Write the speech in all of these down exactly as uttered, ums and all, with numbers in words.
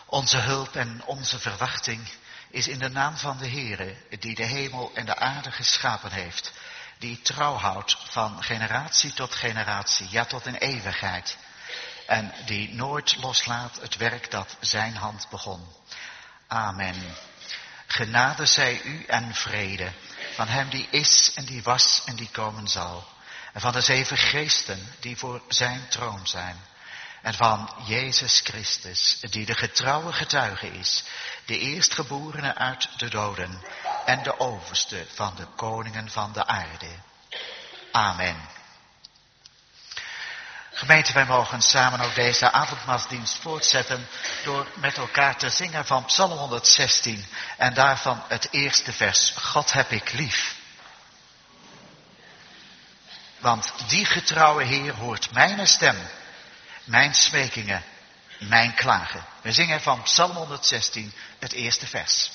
Onze hulp en onze verwachting is in de naam van de Heere, die de hemel en de aarde geschapen heeft, die trouw houdt van generatie tot generatie, ja tot in eeuwigheid, en die nooit loslaat het werk dat zijn hand begon. Amen. Genade zij u en vrede van hem die is en die was en die komen zal, en van de zeven geesten die voor zijn troon zijn, en van Jezus Christus, die de getrouwe getuige is, de eerstgeborene uit de doden en de overste van de koningen van de aarde. Amen. Gemeente, wij mogen samen ook deze avondmaalsdienst voortzetten door met elkaar te zingen van Psalm honderdzestien en daarvan het eerste vers, God heb ik lief. Want die getrouwe Heer hoort mijn stem, mijn smekingen, mijn klagen. We zingen van Psalm honderdzestien het eerste vers.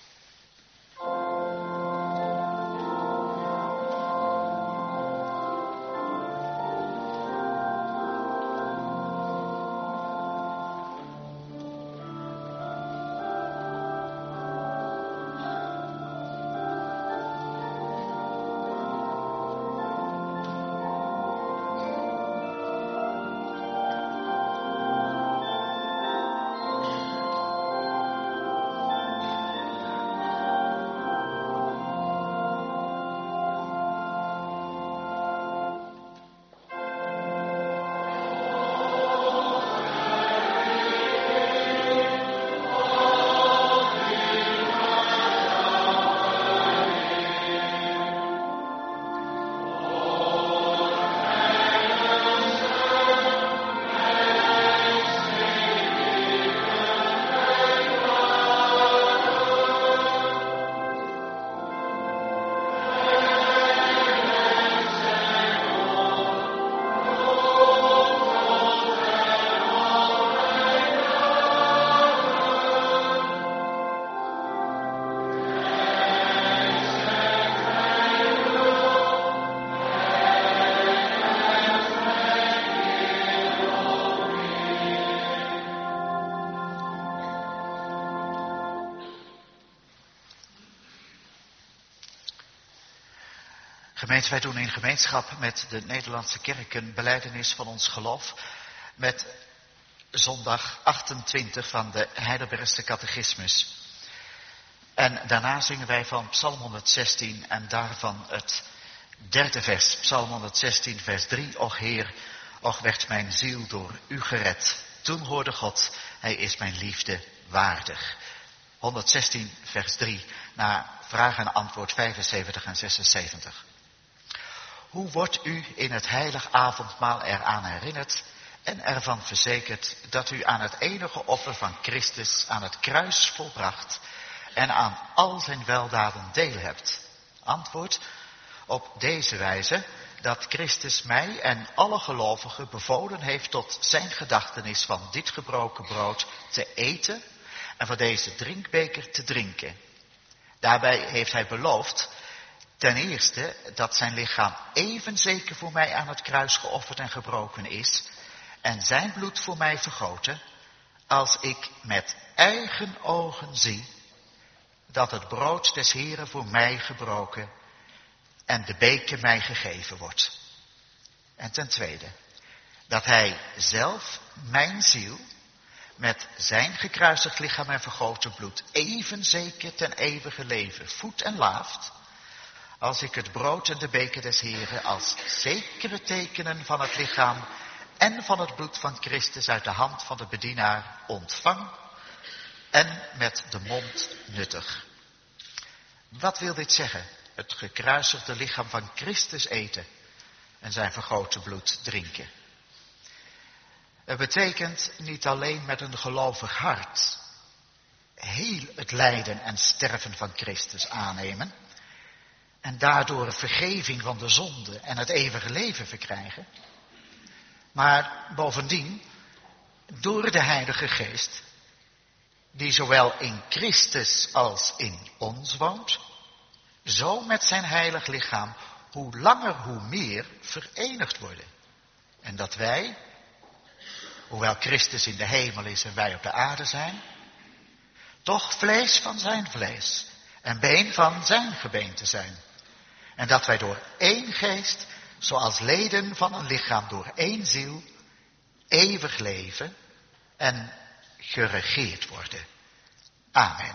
Gemeente, wij doen in gemeenschap met de Nederlandse kerk een belijdenis van ons geloof met zondag achtentwintig van de Heidelbergse catechismus. En daarna zingen wij van Psalm honderdzestien en daarvan het derde vers, Psalm honderdzestien vers drie. Och Heer, och werd mijn ziel door u gered. Toen hoorde God, hij is mijn liefde waardig. honderdzestien vers drie, na vraag en antwoord vijfenzeventig en zesenzeventig. Hoe wordt u in het heilig avondmaal eraan herinnerd en ervan verzekerd dat u aan het enige offer van Christus aan het kruis volbracht en aan al zijn weldaden deel hebt? Antwoord: op deze wijze dat Christus mij en alle gelovigen bevolen heeft tot zijn gedachtenis van dit gebroken brood te eten en van deze drinkbeker te drinken. Daarbij heeft hij beloofd ten eerste dat zijn lichaam even zeker voor mij aan het kruis geofferd en gebroken is en zijn bloed voor mij vergoten, als ik met eigen ogen zie dat het brood des Heren voor mij gebroken en de beker mij gegeven wordt. En ten tweede, dat hij zelf mijn ziel met zijn gekruisigd lichaam en vergoten bloed even zeker ten eeuwige leven voedt en laaft, als ik het brood en de beker des Heren als zekere tekenen van het lichaam en van het bloed van Christus uit de hand van de bedienaar ontvang en met de mond nuttig. Wat wil dit zeggen? Het gekruisigde lichaam van Christus eten en zijn vergoten bloed drinken. Het betekent niet alleen met een gelovig hart heel het lijden en sterven van Christus aannemen en daardoor vergeving van de zonde en het eeuwige leven verkrijgen, maar bovendien door de Heilige Geest, die zowel in Christus als in ons woont, zo met zijn heilig lichaam hoe langer hoe meer verenigd worden. En dat wij, hoewel Christus in de hemel is en wij op de aarde zijn, toch vlees van zijn vlees en been van zijn gebeente zijn. En dat wij door één geest, zoals leden van een lichaam door één ziel, eeuwig leven en geregeerd worden. Amen.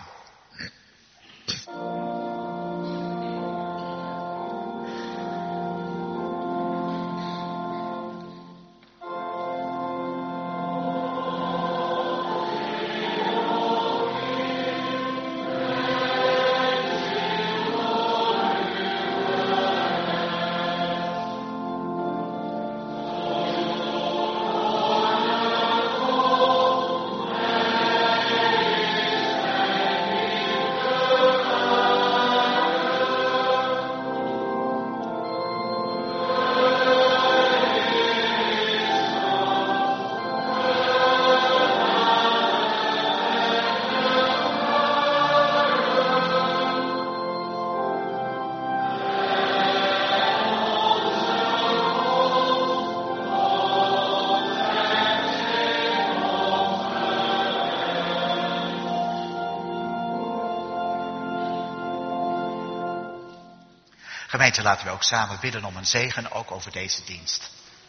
Gemeente, laten we ook samen bidden om een zegen, ook over deze dienst.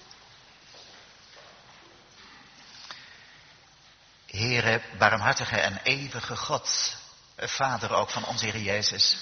Heere, barmhartige en eeuwige God, Vader ook van onze Heer Jezus.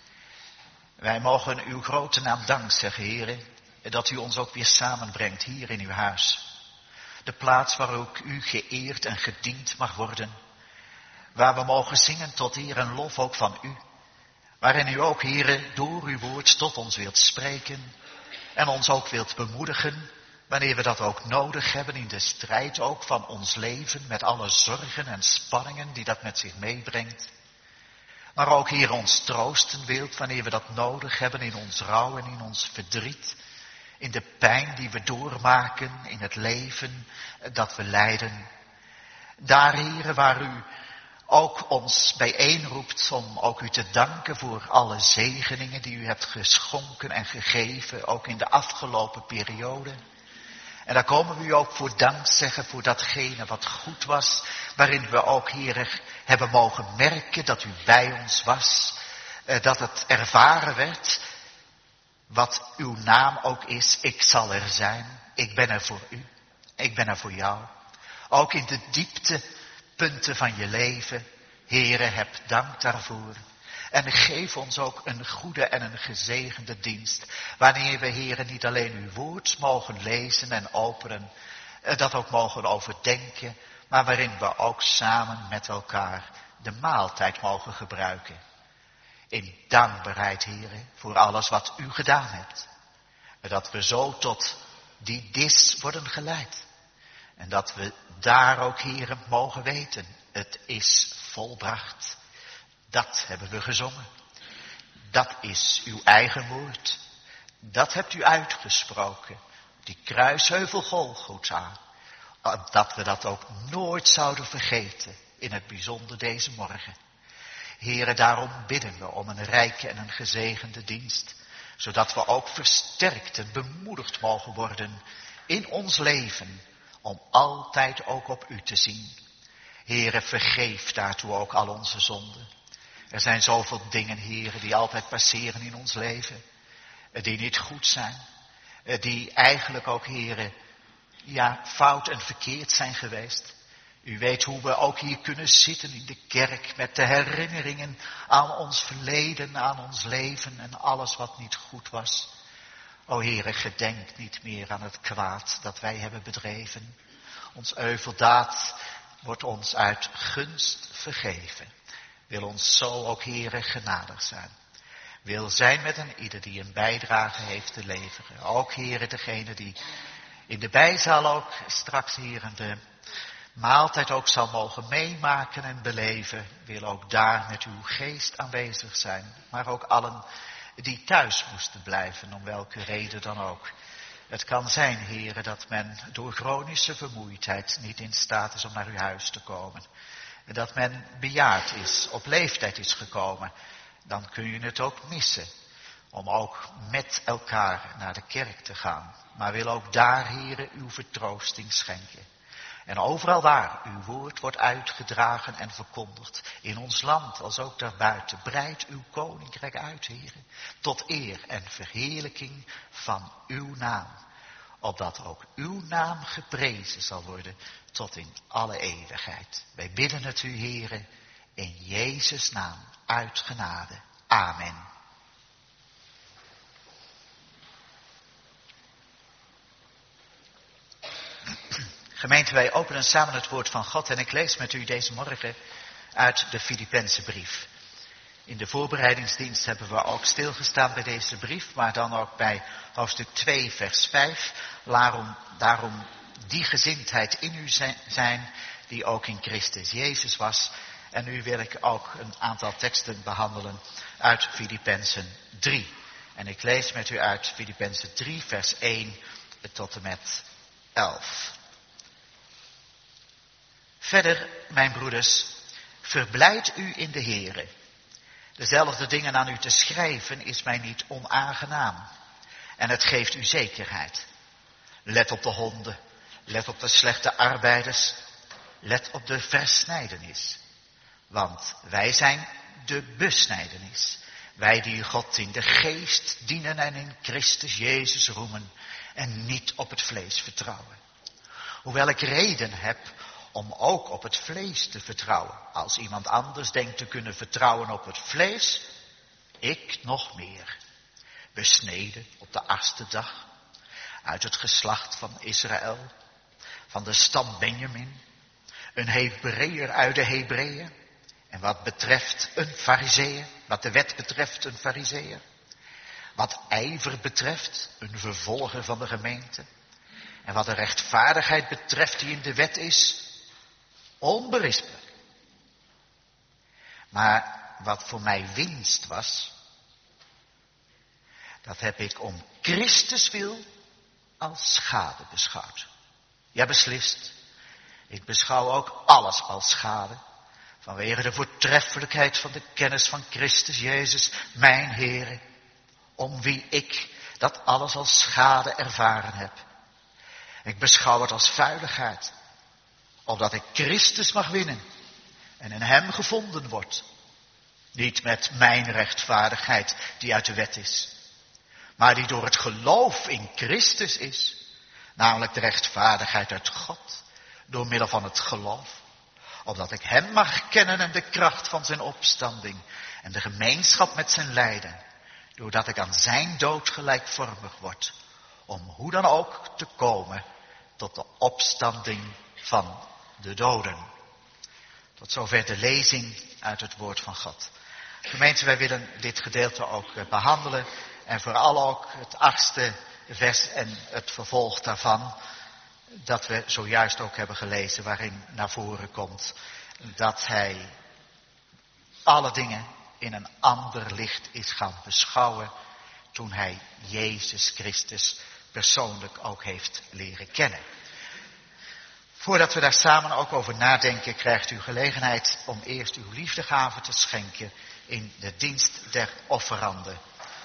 Wij mogen uw grote naam dank zeggen, Heere, dat u ons ook weer samenbrengt hier in uw huis. De plaats waar ook u geëerd en gediend mag worden. Waar we mogen zingen tot eer en lof ook van u. Waarin u ook, Heere, door uw woord tot ons wilt spreken en ons ook wilt bemoedigen, wanneer we dat ook nodig hebben in de strijd ook van ons leven, met alle zorgen en spanningen die dat met zich meebrengt. Maar ook, Heere, ons troosten wilt wanneer we dat nodig hebben in ons rouw en in ons verdriet, in de pijn die we doormaken, in het leven dat we leiden. Daar, Heere, waar u ook ons bijeenroept om ook u te danken voor alle zegeningen die u hebt geschonken en gegeven, ook in de afgelopen periode. En daar komen we u ook voor dank zeggen voor datgene wat goed was, waarin we ook, Heere, hebben mogen merken dat u bij ons was, dat het ervaren werd, wat uw naam ook is, ik zal er zijn, ik ben er voor u, ik ben er voor jou. Ook in de diepte punten van je leven, Heere, heb dank daarvoor. En geef ons ook een goede en een gezegende dienst, wanneer we, Heere, niet alleen uw woord mogen lezen en openen, dat ook mogen overdenken, maar waarin we ook samen met elkaar de maaltijd mogen gebruiken. In dankbaarheid, Heere, voor alles wat u gedaan hebt. Dat we zo tot die dis worden geleid. En dat we daar ook, Heere, mogen weten, het is volbracht. Dat hebben we gezongen. Dat is uw eigen woord. Dat hebt u uitgesproken. Die kruisheuvel Golgotha. Dat we dat ook nooit zouden vergeten. In het bijzonder deze morgen. Heere, daarom bidden we om een rijke en een gezegende dienst. Zodat we ook versterkt en bemoedigd mogen worden in ons leven. Om altijd ook op u te zien. Heere, vergeef daartoe ook al onze zonden. Er zijn zoveel dingen, Heere, die altijd passeren in ons leven. Die niet goed zijn. Die eigenlijk ook, Heere, ja, fout en verkeerd zijn geweest. U weet hoe we ook hier kunnen zitten in de kerk met de herinneringen aan ons verleden, aan ons leven en alles wat niet goed was. O Heere, gedenk niet meer aan het kwaad dat wij hebben bedreven. Ons euveldaad wordt ons uit gunst vergeven. Wil ons zo ook, Heere, genadig zijn. Wil zijn met een ieder die een bijdrage heeft te leveren. Ook, Heere, degene die in de bijzaal ook straks, Heere, de maaltijd ook zal mogen meemaken en beleven. Wil ook daar met uw geest aanwezig zijn. Maar ook allen die thuis moesten blijven, om welke reden dan ook. Het kan zijn, Heere, dat men door chronische vermoeidheid niet in staat is om naar uw huis te komen. Dat men bejaard is, op leeftijd is gekomen. Dan kun je het ook missen. Om ook met elkaar naar de kerk te gaan. Maar wil ook daar, Heere, uw vertroosting schenken. En overal waar uw woord wordt uitgedragen en verkondigd, in ons land als ook daarbuiten, breid uw koninkrijk uit, heren, tot eer en verheerlijking van uw naam. Opdat ook uw naam geprezen zal worden tot in alle eeuwigheid. Wij bidden het u, heren, in Jezus' naam, uit genade. Amen. Gemeente, wij openen samen het woord van God en ik lees met u deze morgen uit de Filippense brief. In de voorbereidingsdienst hebben we ook stilgestaan bij deze brief, maar dan ook bij hoofdstuk twee, vers vijf. Daarom, daarom die gezindheid in u zijn, die ook in Christus Jezus was. En nu wil ik ook een aantal teksten behandelen uit Filippenzen drie. En ik lees met u uit Filippenzen drie, vers één tot en met elf. Verder, mijn broeders, verblijd u in de Here. Dezelfde dingen aan u te schrijven is mij niet onaangenaam. En het geeft u zekerheid. Let op de honden, let op de slechte arbeiders, let op de versnijdenis. Want wij zijn de besnijdenis. Wij die God in de geest dienen en in Christus Jezus roemen en niet op het vlees vertrouwen. Hoewel ik reden heb om ook op het vlees te vertrouwen. Als iemand anders denkt te kunnen vertrouwen op het vlees, ik nog meer. Besneden op de achtste dag, uit het geslacht van Israël, van de stam Benjamin, een Hebreeër uit de Hebreeën, en wat betreft een Farizeeër, wat de wet betreft een Farizeeër, wat ijver betreft een vervolger van de gemeente, en wat de rechtvaardigheid betreft die in de wet is, onberispelijk. Maar wat voor mij winst was, dat heb ik om Christus wil als schade beschouwd. Ja, beslist. Ik beschouw ook alles als schade, vanwege de voortreffelijkheid van de kennis van Christus Jezus, mijn Heere, om wie ik dat alles als schade ervaren heb. Ik beschouw het als vuiligheid, opdat ik Christus mag winnen en in hem gevonden word. Niet met mijn rechtvaardigheid die uit de wet is, maar die door het geloof in Christus is, namelijk de rechtvaardigheid uit God, door middel van het geloof, opdat ik hem mag kennen en de kracht van zijn opstanding en de gemeenschap met zijn lijden, doordat ik aan zijn dood gelijkvormig word, om hoe dan ook te komen tot de opstanding van de doden. Tot zover de lezing uit het woord van God. Gemeente, wij willen dit gedeelte ook behandelen en vooral ook het achtste vers en het vervolg daarvan, dat we zojuist ook hebben gelezen, waarin naar voren komt dat hij alle dingen in een ander licht is gaan beschouwen toen hij Jezus Christus persoonlijk ook heeft leren kennen. Voordat we daar samen ook over nadenken, krijgt u gelegenheid om eerst uw liefdegave te schenken in de dienst der offeranden.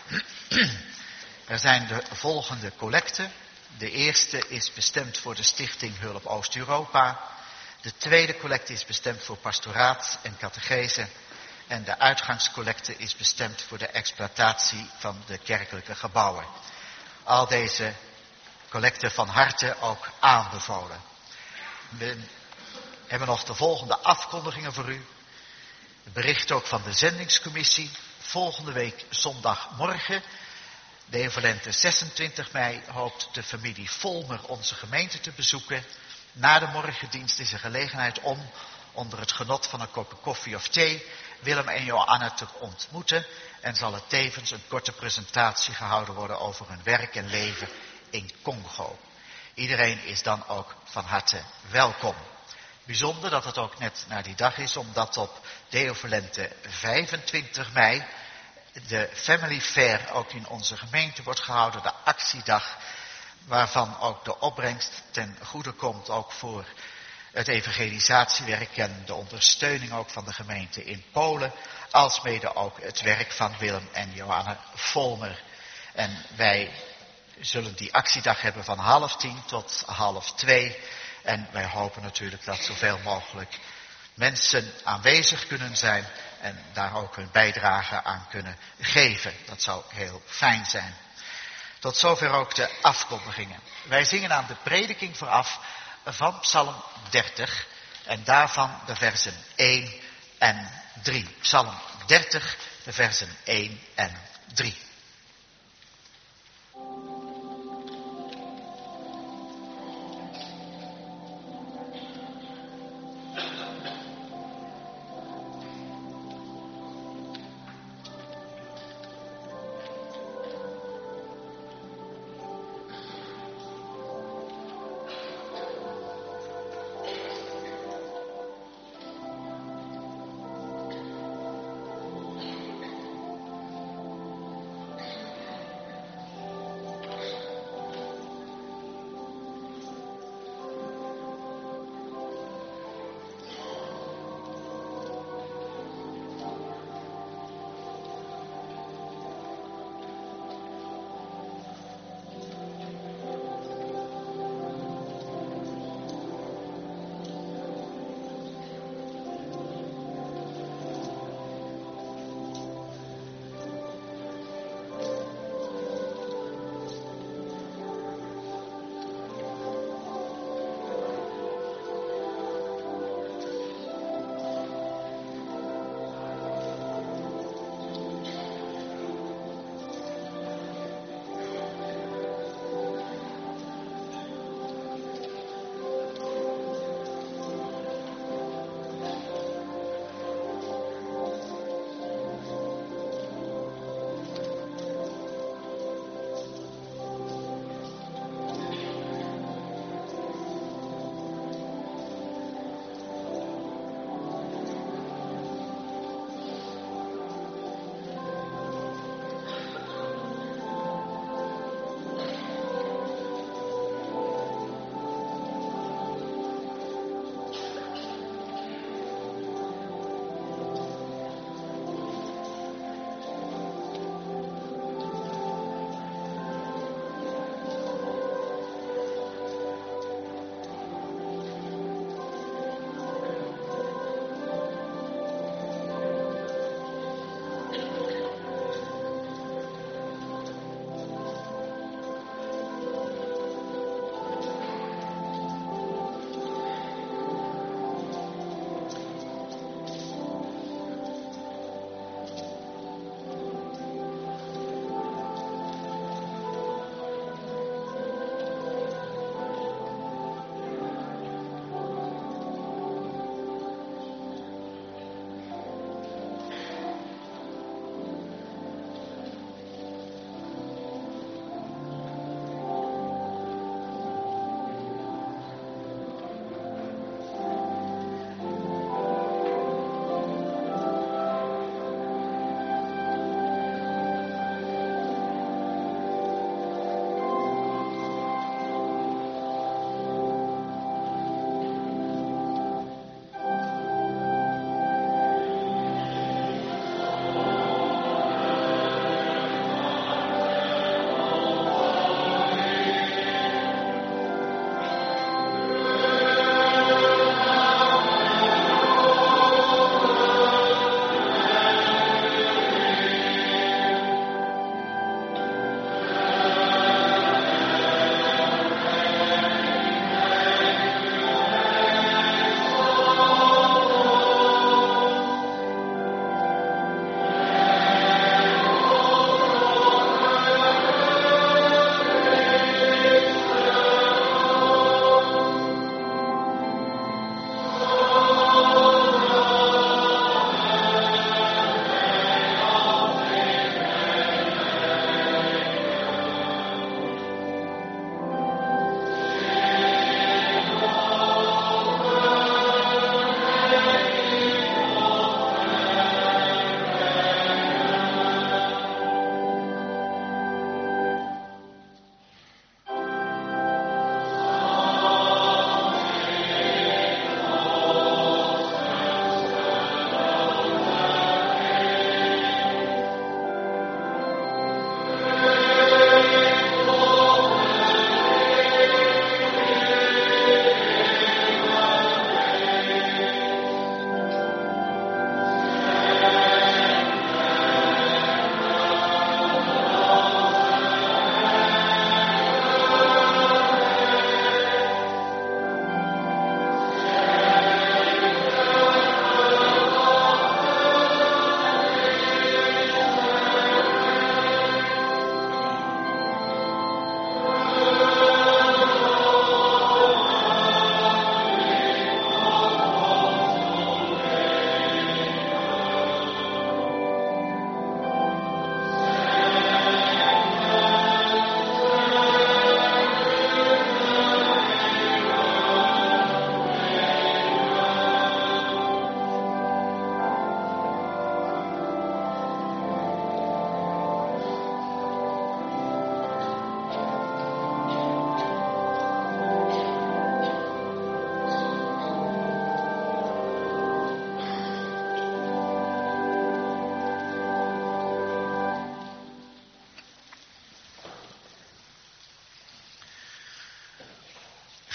Er zijn de volgende collecten. De eerste is bestemd voor de Stichting Hulp Oost-Europa. De tweede collecte is bestemd voor pastoraat en catechese. En de uitgangscollecte is bestemd voor de exploitatie van de kerkelijke gebouwen. Al deze collecten van harte ook aanbevolen. We hebben nog de volgende afkondigingen voor u. Het bericht ook van de zendingscommissie. Volgende week zondagmorgen, de equivalente zesentwintig mei, hoopt de familie Volmer onze gemeente te bezoeken. Na de morgendienst is er gelegenheid om, onder het genot van een kopje koffie of thee, Willem en Johanna te ontmoeten. En zal er tevens een korte presentatie gehouden worden over hun werk en leven in Congo. Iedereen is dan ook van harte welkom. Bijzonder dat het ook net naar die dag is, omdat op Deo Volente vijfentwintig mei de Family Fair ook in onze gemeente wordt gehouden, de actiedag, waarvan ook de opbrengst ten goede komt ook voor het evangelisatiewerk en de ondersteuning ook van de gemeente in Polen, alsmede ook het werk van Willem en Johanna Volmer. En wij zullen die actiedag hebben van half tien tot half twee. En wij hopen natuurlijk dat zoveel mogelijk mensen aanwezig kunnen zijn en daar ook hun bijdrage aan kunnen geven. Dat zou heel fijn zijn. Tot zover ook de afkondigingen. Wij zingen aan de prediking vooraf van Psalm dertig en daarvan de versen één en drie. Psalm dertig, de versen één en drie.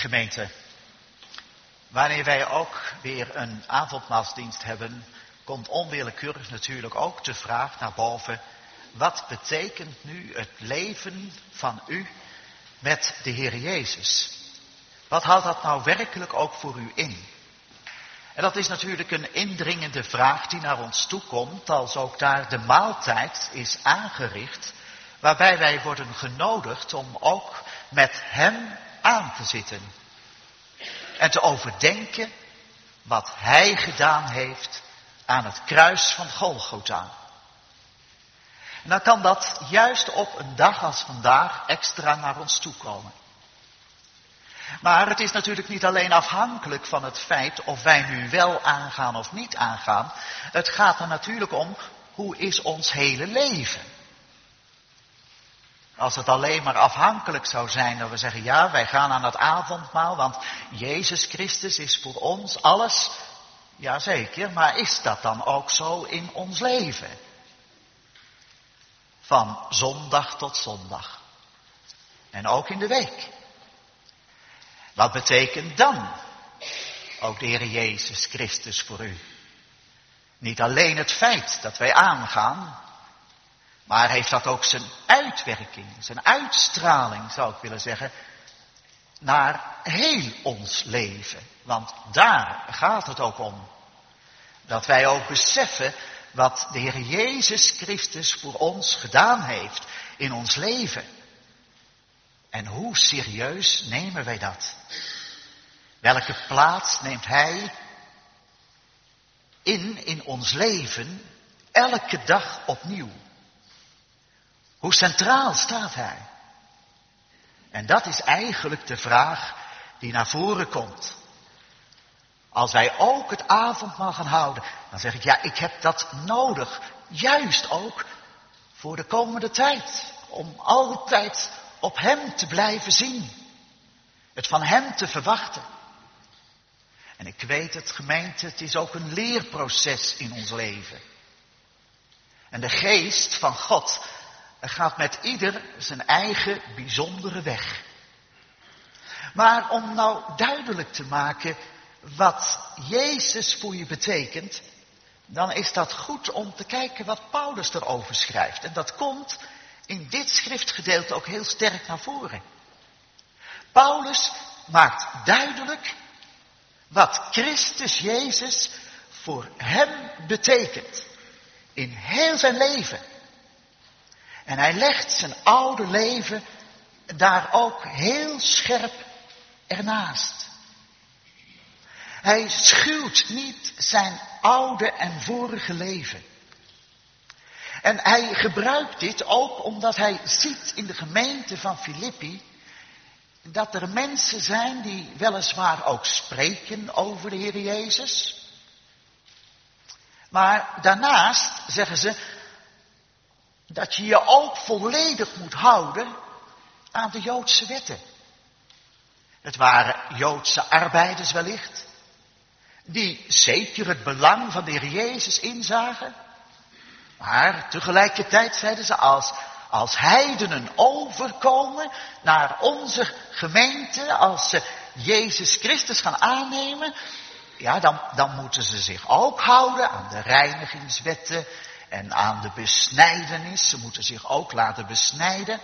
Gemeente, wanneer wij ook weer een avondmaalsdienst hebben, komt onwillekeurig natuurlijk ook de vraag naar boven: wat betekent nu het leven van u met de Heer Jezus? Wat houdt dat nou werkelijk ook voor u in? En dat is natuurlijk een indringende vraag die naar ons toe komt, als ook daar de maaltijd is aangericht, waarbij wij worden genodigd om ook met Hem aan te zitten. En te overdenken wat Hij gedaan heeft aan het kruis van Golgotha. En dan kan dat juist op een dag als vandaag extra naar ons toe komen. Maar het is natuurlijk niet alleen afhankelijk van het feit of wij nu wel aangaan of niet aangaan. Het gaat er natuurlijk om, hoe is ons hele leven? Als het alleen maar afhankelijk zou zijn dat we zeggen, ja, wij gaan aan het avondmaal, want Jezus Christus is voor ons alles. Jazeker, maar is dat dan ook zo in ons leven? Van zondag tot zondag. En ook in de week. Wat betekent dan ook de Heer Jezus Christus voor u? Niet alleen het feit dat wij aangaan, maar heeft dat ook zijn uitwerking, zijn uitstraling zou ik willen zeggen, naar heel ons leven. Want daar gaat het ook om. Dat wij ook beseffen wat de Heer Jezus Christus voor ons gedaan heeft in ons leven. En hoe serieus nemen wij dat? Welke plaats neemt Hij in in ons leven elke dag opnieuw? Hoe centraal staat Hij? En dat is eigenlijk de vraag die naar voren komt. Als wij ook het avondmaal gaan houden, dan zeg ik, ja, ik heb dat nodig. Juist ook voor de komende tijd. Om altijd op Hem te blijven zien. Het van Hem te verwachten. En ik weet het, gemeente, het is ook een leerproces in ons leven. En de geest van God gaat met ieder zijn eigen bijzondere weg. Maar om nou duidelijk te maken wat Jezus voor je betekent, dan is dat goed om te kijken wat Paulus erover schrijft. En dat komt in dit schriftgedeelte ook heel sterk naar voren. Paulus maakt duidelijk wat Christus Jezus voor hem betekent. In heel zijn leven. En hij legt zijn oude leven daar ook heel scherp ernaast. Hij schuwt niet zijn oude en vorige leven. En hij gebruikt dit ook omdat hij ziet in de gemeente van Filippi dat er mensen zijn die weliswaar ook spreken over de Heer Jezus. Maar daarnaast zeggen ze dat je je ook volledig moet houden aan de Joodse wetten. Het waren Joodse arbeiders wellicht, die zeker het belang van de Heer Jezus inzagen. Maar tegelijkertijd zeiden ze, als, als heidenen overkomen naar onze gemeente, als ze Jezus Christus gaan aannemen, ja, dan, dan moeten ze zich ook houden aan de reinigingswetten en aan de besnijdenis. Ze moeten zich ook laten besnijden.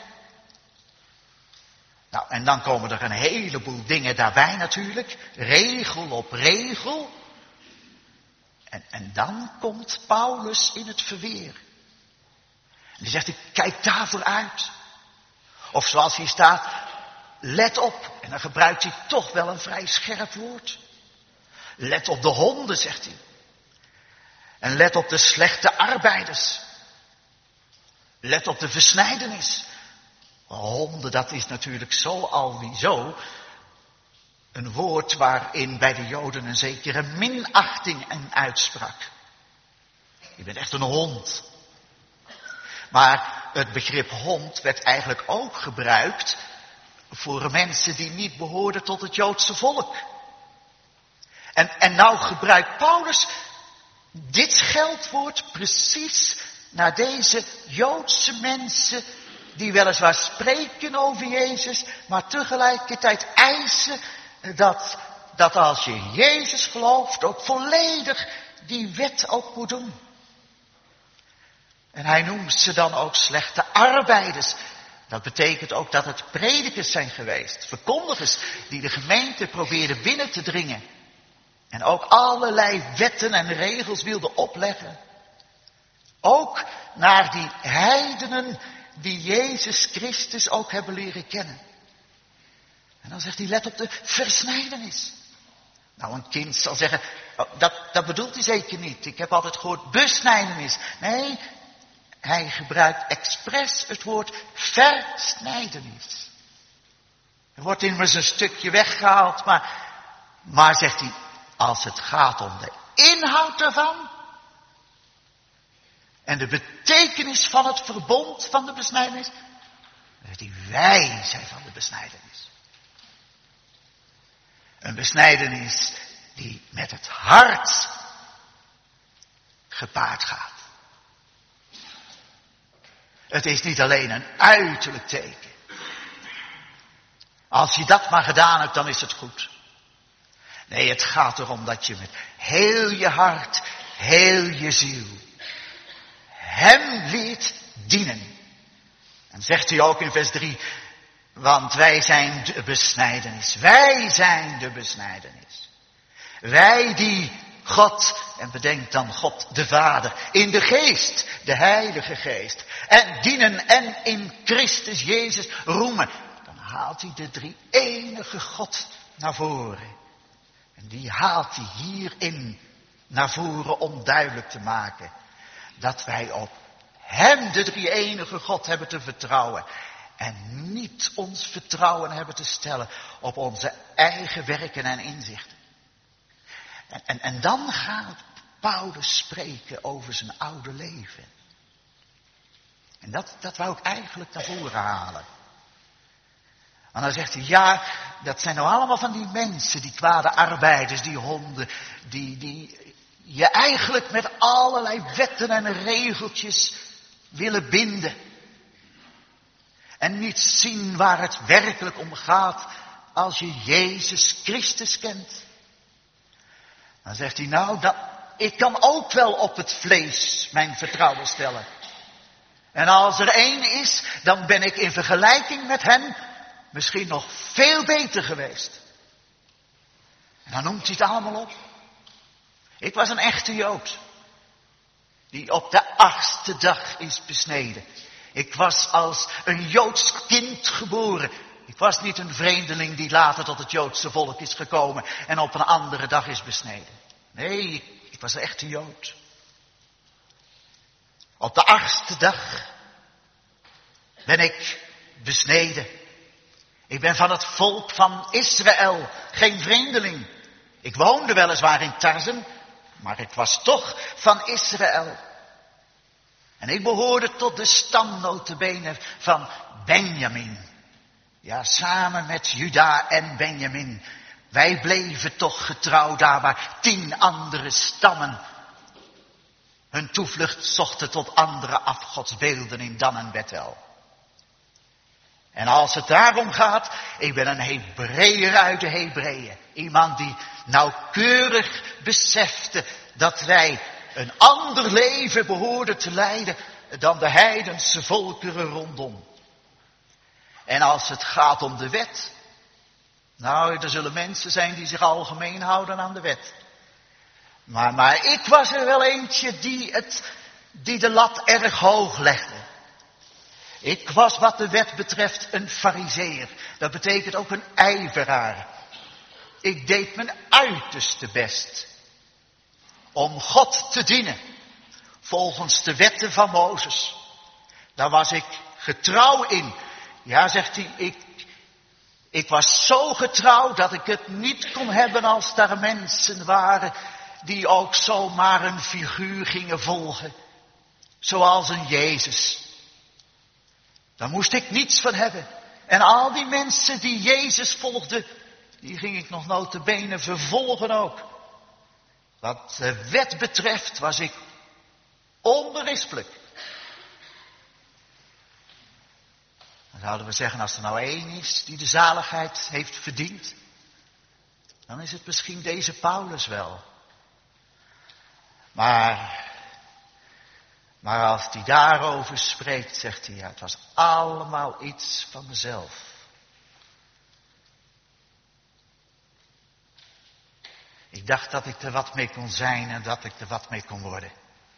Nou, en dan komen er een heleboel dingen daarbij natuurlijk. Regel op regel. En, en dan komt Paulus in het verweer. En die zegt, ik kijk daarvoor uit. Of zoals hier staat, let op. En dan gebruikt hij toch wel een vrij scherp woord. Let op de honden, zegt hij. En let op de slechte arbeiders. Let op de versnijdenis. Honden, dat is natuurlijk zo al zo een woord waarin bij de Joden een zekere minachting en uitsprak. Je bent echt een hond. Maar het begrip hond werd eigenlijk ook gebruikt voor mensen die niet behoorden tot het Joodse volk. En, en nou gebruikt Paulus dit scheldwoord precies naar deze Joodse mensen die weliswaar spreken over Jezus, maar tegelijkertijd eisen Dat, dat als je Jezus gelooft, ook volledig die wet ook moet doen. En hij noemt ze dan ook slechte arbeiders. Dat betekent ook dat het predikers zijn geweest. Verkondigers die de gemeente probeerden binnen te dringen. En ook allerlei wetten en regels wilden opleggen. Ook naar die heidenen die Jezus Christus ook hebben leren kennen. En dan zegt hij, let op de versnijdenis. Nou, een kind zal zeggen, dat, dat bedoelt hij zeker niet. Ik heb altijd gehoord besnijdenis. Nee, hij gebruikt expres het woord versnijdenis. Er wordt immers een stukje weggehaald, maar, maar zegt hij, als het gaat om de inhoud ervan en de betekenis van het verbond van de besnijdenis, dan zegt hij, wij zijn van de besnijdenis. Een besnijdenis die met het hart gepaard gaat. Het is niet alleen een uiterlijk teken. Als je dat maar gedaan hebt, dan is het goed. Nee, het gaat erom dat je met heel je hart, heel je ziel, hem leert dienen. En zegt hij ook in vers drie, want wij zijn de besnijdenis. Wij zijn de besnijdenis. Wij die God, en bedenk dan God de Vader, in de geest, de Heilige Geest, en dienen en in Christus Jezus roemen. Dan haalt hij de drie enige God naar voren. En die haalt hij hierin naar voren om duidelijk te maken dat wij op hem, de drie enige God, hebben te vertrouwen. En niet ons vertrouwen hebben te stellen op onze eigen werken en inzichten. En, en, en dan gaat Paulus spreken over zijn oude leven. En dat, dat wou ik eigenlijk naar voren halen. En dan zegt hij, ja, dat zijn nou allemaal van die mensen, die kwade arbeiders, die honden, die, die je eigenlijk met allerlei wetten en regeltjes willen binden. En niet zien waar het werkelijk om gaat als je Jezus Christus kent. Dan zegt hij, nou, dat, ik kan ook wel op het vlees mijn vertrouwen stellen. En als er één is, dan ben ik in vergelijking met hem misschien nog veel beter geweest. En dan noemt hij het allemaal op. Ik was een echte Jood, die op de achtste dag is besneden. Ik was als een Joods kind geboren. Ik was niet een vreemdeling die later tot het Joodse volk is gekomen en op een andere dag is besneden. Nee, ik, ik was een echte Jood. Op de achtste dag ben ik besneden. Ik ben van het volk van Israël, geen vreemdeling. Ik woonde weliswaar in Tarsen, maar ik was toch van Israël. En ik behoorde tot de stam notabene van Benjamin. Ja, samen met Juda en Benjamin. Wij bleven toch getrouw daar waar tien andere stammen hun toevlucht zochten tot andere afgodsbeelden in Dan en Bethel. En als het daarom gaat, ik ben een Hebreeër uit de Hebreeën. Iemand die nauwkeurig besefte dat wij een ander leven behoorden te leiden dan de heidense volkeren rondom. En als het gaat om de wet, nou, er zullen mensen zijn die zich algemeen houden aan de wet. Maar, maar ik was er wel eentje die, het, die de lat erg hoog legde. Ik was wat de wet betreft een farizeeër. Dat betekent ook een ijveraar. Ik deed mijn uiterste best om God te dienen, volgens de wetten van Mozes. Daar was ik getrouw in. Ja, zegt hij, ik, ik was zo getrouw dat ik het niet kon hebben als daar mensen waren die ook zomaar een figuur gingen volgen, zoals een Jezus. Daar moest ik niets van hebben. En al die mensen die Jezus volgden, die ging ik nog notabene vervolgen ook. Wat de wet betreft was ik onberispelijk. Dan zouden we zeggen, als er nou één is die de zaligheid heeft verdiend, dan is het misschien deze Paulus wel. Maar, maar als hij daarover spreekt, zegt hij, ja, het was allemaal iets van mezelf. Ik dacht dat ik er wat mee kon zijn en dat ik er wat mee kon worden.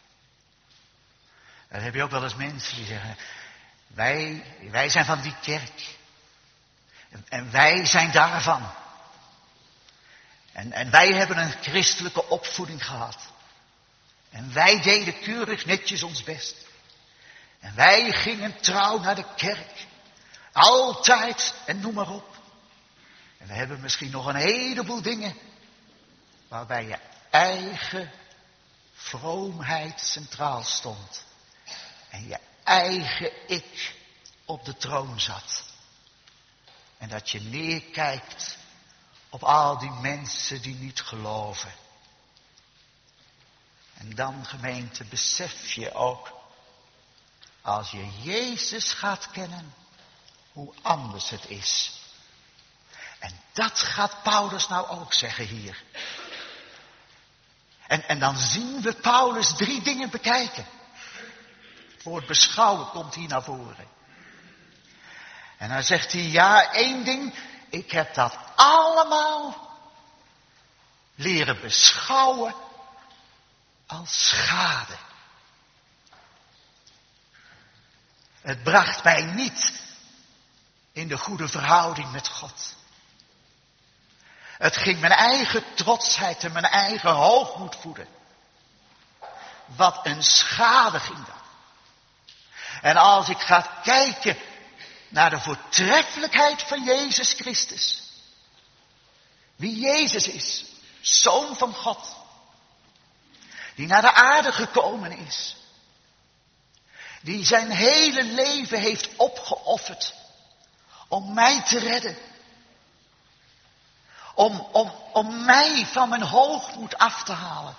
Dan heb je ook wel eens mensen die zeggen, wij, wij zijn van die kerk. En, en wij zijn daarvan. En, en wij hebben een christelijke opvoeding gehad. En wij deden keurig netjes ons best. En wij gingen trouw naar de kerk. Altijd en noem maar op. En we hebben misschien nog een heleboel dingen waarbij je eigen vroomheid centraal stond. En je eigen ik op de troon zat. En dat je neerkijkt op al die mensen die niet geloven. En dan, gemeente, besef je ook, als je Jezus gaat kennen, hoe anders het is. En dat gaat Paulus nou ook zeggen hier. En, en dan zien we Paulus drie dingen bekijken. Het woord beschouwen komt hier naar voren. En dan zegt hij, ja, één ding, ik heb dat allemaal leren beschouwen als schade. Het bracht mij niet in de goede verhouding met God. Het ging mijn eigen trotsheid en mijn eigen hoogmoed voeden. Wat een schade ging dat. En als ik ga kijken naar de voortreffelijkheid van Jezus Christus. Wie Jezus is, Zoon van God. Die naar de aarde gekomen is. Die zijn hele leven heeft opgeofferd om mij te redden. Om, om, om mij van mijn hoogmoed af te halen.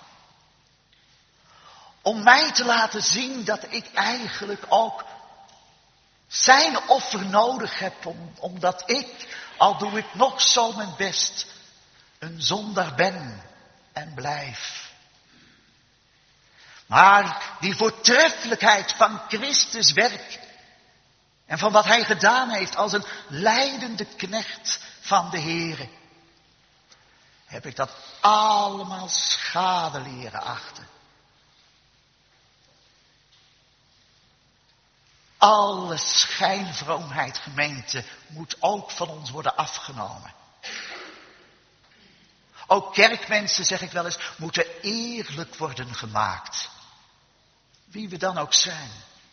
Om mij te laten zien dat ik eigenlijk ook zijn offer nodig heb. Om, omdat ik, al doe ik nog zo mijn best, een zondaar ben en blijf. Maar die voortreffelijkheid van Christus werk. En van wat hij gedaan heeft als een lijdende knecht van de Heere. Heb ik dat allemaal schade leren achten. Alle schijnvroomheid, gemeente, moet ook van ons worden afgenomen. Ook kerkmensen, zeg ik wel eens, moeten eerlijk worden gemaakt. Wie we dan ook zijn.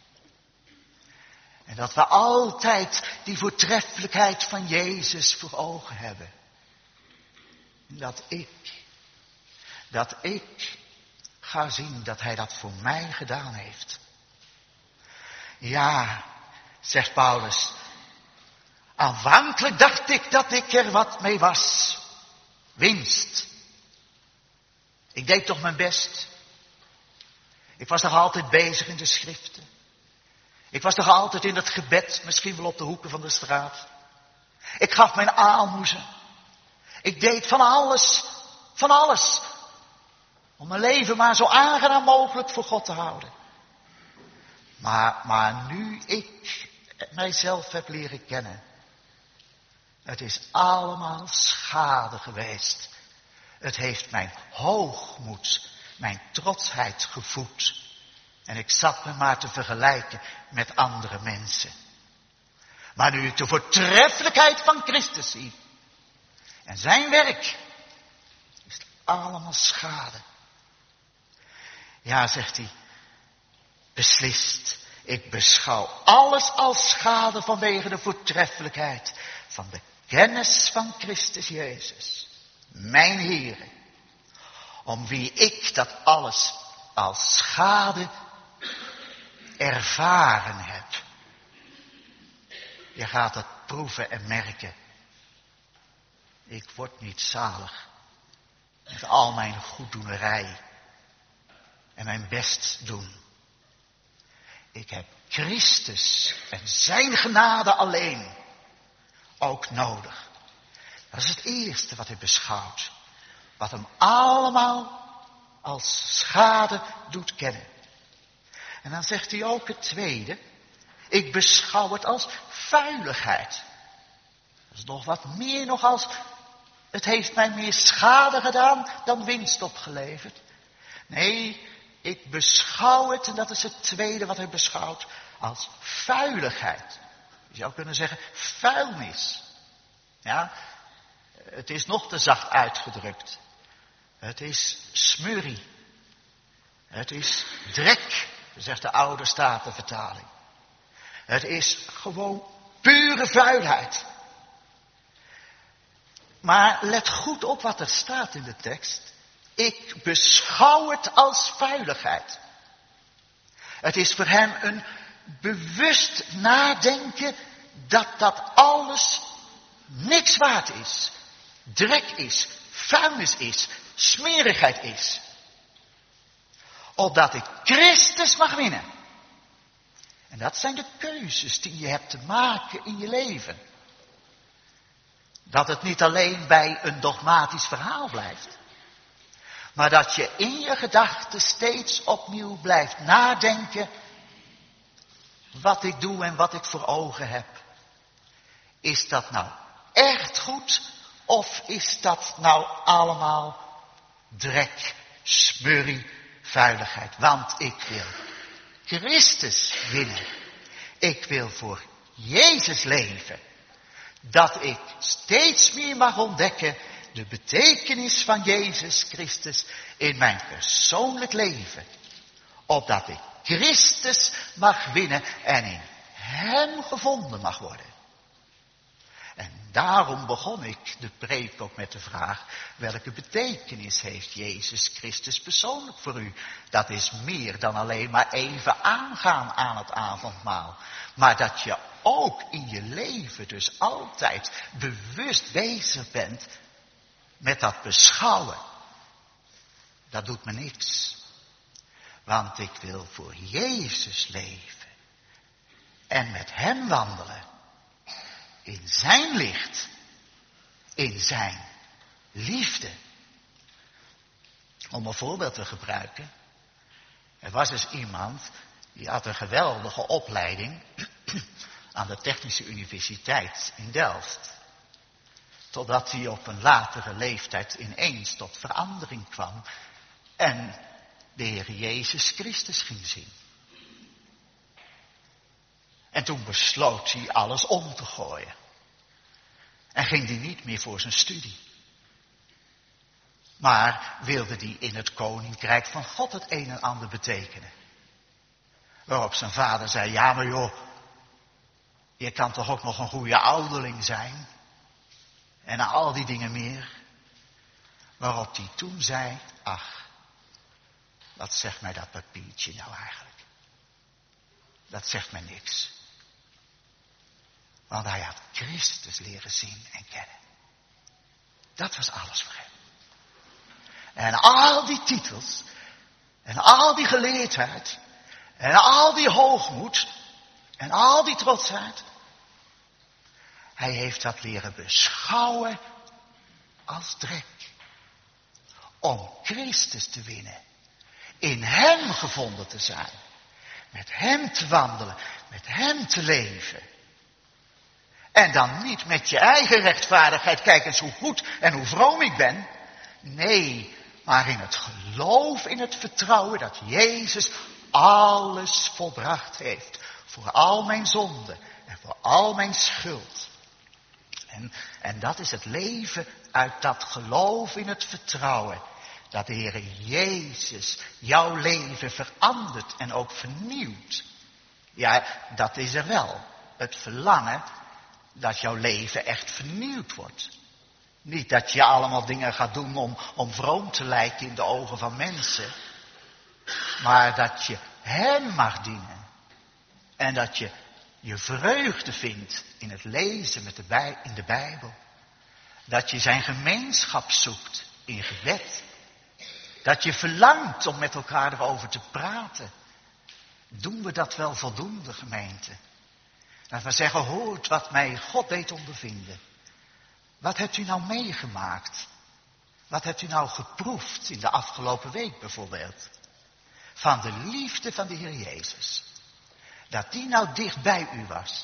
En dat we altijd die voortreffelijkheid van Jezus voor ogen hebben. Dat ik, dat ik ga zien dat hij dat voor mij gedaan heeft. Ja, zegt Paulus, aanvankelijk dacht ik dat ik er wat mee was. Winst. Ik deed toch mijn best. Ik was toch altijd bezig in de schriften. Ik was toch altijd in het gebed, misschien wel op de hoeken van de straat. Ik gaf mijn aalmoezen. Ik deed van alles, van alles. Om mijn leven maar zo aangenaam mogelijk voor God te houden. Maar, maar nu ik mijzelf heb leren kennen. Het is allemaal schade geweest. Het heeft mijn hoogmoed, mijn trotsheid gevoed. En ik zat me maar te vergelijken met andere mensen. Maar nu ik de voortreffelijkheid van Christus zie. En zijn werk. Is het allemaal schade. Ja, zegt hij. Beslist. Ik beschouw alles als schade vanwege de voortreffelijkheid van de kennis van Christus Jezus. Mijn Heere. Om wie ik dat alles als schade ervaren heb. Je gaat het proeven en merken. Ik word niet zalig met al mijn goeddoenerij en mijn best doen. Ik heb Christus en zijn genade alleen ook nodig. Dat is het eerste wat hij beschouwt. Wat hem allemaal als schade doet kennen. En dan zegt hij ook het tweede. Ik beschouw het als vuiligheid. Dat is nog wat meer nog als, het heeft mij meer schade gedaan dan winst opgeleverd. Nee, ik beschouw het, en dat is het tweede wat hij beschouwt, als vuiligheid. Je zou kunnen zeggen vuilnis. Ja, het is nog te zacht uitgedrukt. Het is smurrie. Het is drek, zegt de oude Statenvertaling. Het is gewoon pure vuilheid. Maar let goed op wat er staat in de tekst. Ik beschouw het als vuiligheid. Het is voor hem een bewust nadenken dat dat alles niks waard is. Drek is, vuilnis is, smerigheid is. Opdat ik Christus mag winnen. En dat zijn de keuzes die je hebt te maken in je leven. Dat het niet alleen bij een dogmatisch verhaal blijft. Maar dat je in je gedachten steeds opnieuw blijft nadenken. Wat ik doe en wat ik voor ogen heb. Is dat nou echt goed? Of is dat nou allemaal drek, smurrie, vuiligheid? Want ik wil Christus winnen. Ik wil voor Jezus leven. Dat ik steeds meer mag ontdekken de betekenis van Jezus Christus in mijn persoonlijk leven. Opdat ik Christus mag winnen en in Hem gevonden mag worden. En daarom begon ik de preek ook met de vraag, welke betekenis heeft Jezus Christus persoonlijk voor u? Dat is meer dan alleen maar even aangaan aan het avondmaal. Maar dat je ook in je leven dus altijd bewust bezig bent met dat beschouwen. Dat doet me niks. Want ik wil voor Jezus leven. En met Hem wandelen. In zijn licht. In zijn liefde. Om een voorbeeld te gebruiken. Er was dus iemand die had een geweldige opleiding aan de Technische Universiteit in Delft. Totdat hij op een latere leeftijd ineens tot verandering kwam en de Heer Jezus Christus ging zien. En toen besloot hij alles om te gooien. En ging hij niet meer voor zijn studie. Maar wilde hij in het koninkrijk van God het een en ander betekenen. Waarop zijn vader zei, ja maar joh, je kan toch ook nog een goede ouderling zijn. En al die dingen meer. Waarop hij toen zei, ach, wat zegt mij dat papiertje nou eigenlijk? Dat zegt mij niks. Want hij had Christus leren zien en kennen. Dat was alles voor hem. En al die titels, en al die geleerdheid, en al die hoogmoed, en al die trotsheid. Hij heeft dat leren beschouwen als drek. Om Christus te winnen. In Hem gevonden te zijn. Met Hem te wandelen. Met Hem te leven. En dan niet met je eigen rechtvaardigheid. Kijk eens hoe goed en hoe vroom ik ben. Nee, maar in het geloof, in het vertrouwen dat Jezus alles volbracht heeft. Voor al mijn zonden en voor al mijn schuld. En, en dat is het leven uit dat geloof in het vertrouwen. Dat de Heer Jezus jouw leven verandert en ook vernieuwt. Ja, dat is er wel. Het verlangen dat jouw leven echt vernieuwd wordt. Niet dat je allemaal dingen gaat doen om, om vroom te lijken in de ogen van mensen. Maar dat je Hem mag dienen. En dat je je vreugde vindt in het lezen met de bij, in de Bijbel. Dat je zijn gemeenschap zoekt in gebed. Dat je verlangt om met elkaar erover te praten. Doen we dat wel voldoende, gemeente? Dat we zeggen, hoort wat mij God deed ondervinden. Wat hebt u nou meegemaakt? Wat hebt u nou geproefd in de afgelopen week bijvoorbeeld? Van de liefde van de Heer Jezus. Dat die nou dicht bij u was.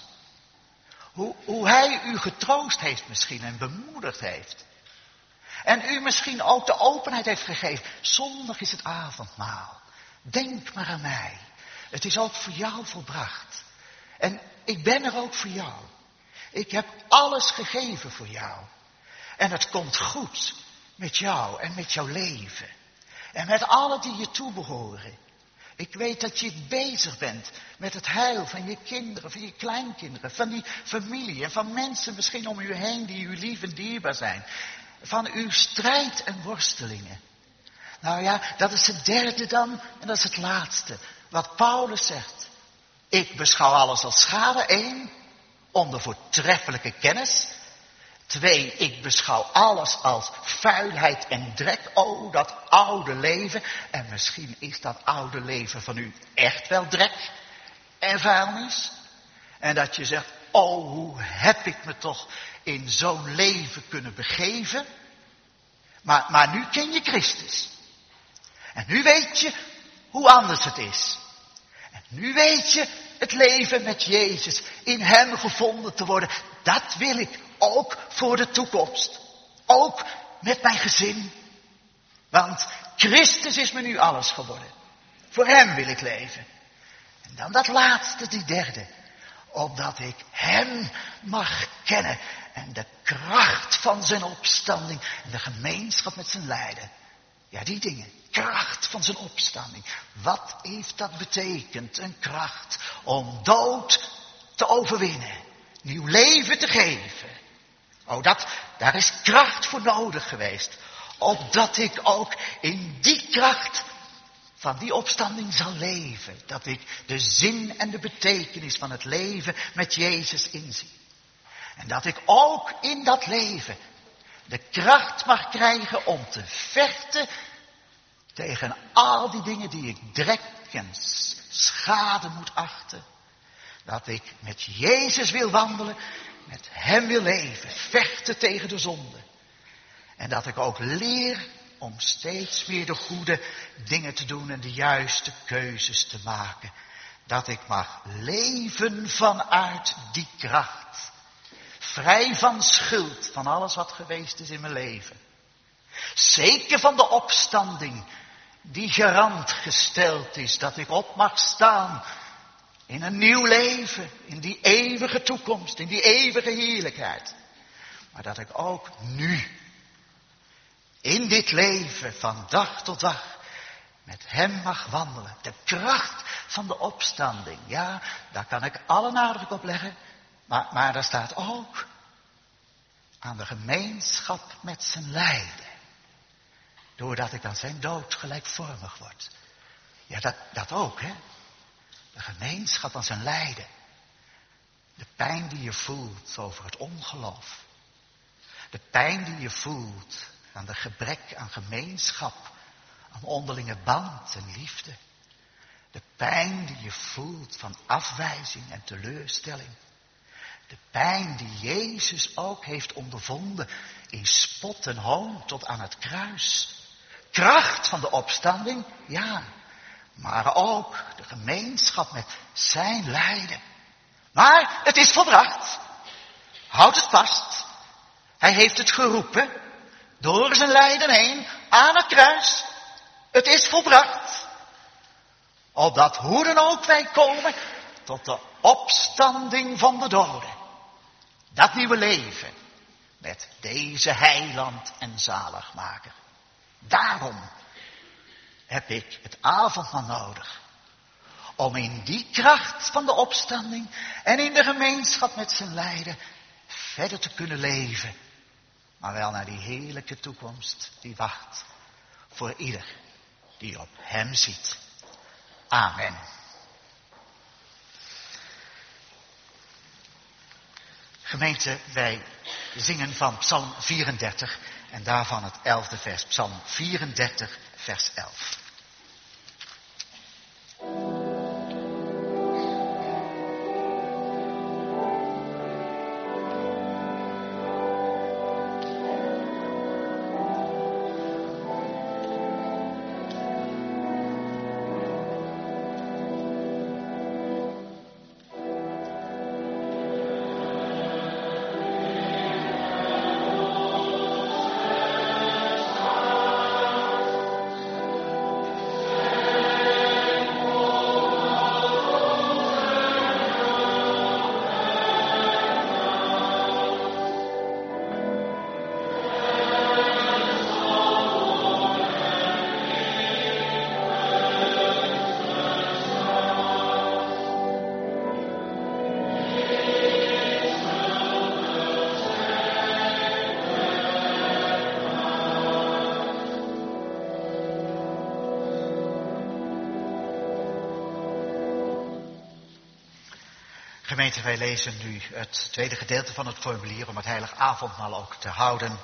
Hoe, hoe hij u getroost heeft misschien en bemoedigd heeft. En u misschien ook de openheid heeft gegeven. Zondag is het avondmaal. Denk maar aan mij. Het is ook voor jou volbracht. En ik ben er ook voor jou. Ik heb alles gegeven voor jou. En het komt goed met jou en met jouw leven. En met alle die je toebehoren. Ik weet dat je bezig bent met het heil van je kinderen, van je kleinkinderen, van die familie en van mensen misschien om u heen die u lief en dierbaar zijn. Van uw strijd en worstelingen. Nou ja, dat is het derde dan en dat is het laatste. Wat Paulus zegt. Ik beschouw alles als schade. Eén, om de voortreffelijke kennis. Twee, ik beschouw alles als vuilheid en drek. Oh, dat oude leven. En misschien is dat oude leven van u echt wel drek en vuilnis. En dat je zegt, oh, hoe heb ik me toch in zo'n leven kunnen begeven. Maar, maar nu ken je Christus. En nu weet je hoe anders het is. En nu weet je het leven met Jezus, in hem gevonden te worden. Dat wil ik ook voor de toekomst. Ook met mijn gezin. Want Christus is me nu alles geworden. Voor hem wil ik leven. En dan dat laatste, die derde. Opdat ik hem mag kennen. En de kracht van zijn opstanding. En de gemeenschap met zijn lijden. Ja, die dingen. Kracht van zijn opstanding. Wat heeft dat betekend? Een kracht om dood te overwinnen. Nieuw leven te geven. Oh, dat, daar is kracht voor nodig geweest. Opdat ik ook in die kracht van die opstanding zal leven. Dat ik de zin en de betekenis van het leven met Jezus inzie. En dat ik ook in dat leven de kracht mag krijgen om te vechten tegen al die dingen die ik drek en schade moet achten. Dat ik met Jezus wil wandelen, met hem wil leven, vechten tegen de zonde. En dat ik ook leer om steeds meer de goede dingen te doen en de juiste keuzes te maken. Dat ik mag leven vanuit die kracht. Vrij van schuld, van alles wat geweest is in mijn leven. Zeker van de opstanding die garant gesteld is. Dat ik op mag staan in een nieuw leven. In die eeuwige toekomst, in die eeuwige heerlijkheid. Maar dat ik ook nu in dit leven van dag tot dag met hem mag wandelen. De kracht van de opstanding. Ja, daar kan ik alle nadruk op leggen. Maar, maar daar staat ook aan de gemeenschap met zijn lijden. Doordat ik aan zijn dood gelijkvormig word. Ja, dat, dat ook, hè. De gemeenschap aan zijn lijden. De pijn die je voelt over het ongeloof. De pijn die je voelt aan de gebrek aan gemeenschap. Aan onderlinge band en liefde. De pijn die je voelt van afwijzing en teleurstelling. De pijn die Jezus ook heeft ondervonden in spot en hoon tot aan het kruis. Kracht van de opstanding, ja. Maar ook de gemeenschap met zijn lijden. Maar het is volbracht. Houd het vast. Hij heeft het geroepen. Door zijn lijden heen. Aan het kruis. Het is volbracht. Opdat hoe dan ook wij komen tot de opstanding van de doden. Dat nieuwe leven. Met deze heiland en zaligmaker. Daarom heb ik het avondmaal nodig. Om in die kracht van de opstanding en in de gemeenschap met zijn lijden verder te kunnen leven. Maar wel naar die heerlijke toekomst die wacht voor ieder die op hem ziet. Amen. Gemeente, wij zingen van Psalm vierendertig en daarvan het elfde vers. Psalm vierendertig, vers elf. Gemeente, wij lezen nu het tweede gedeelte van het formulier om het heilig avondmaal ook te houden.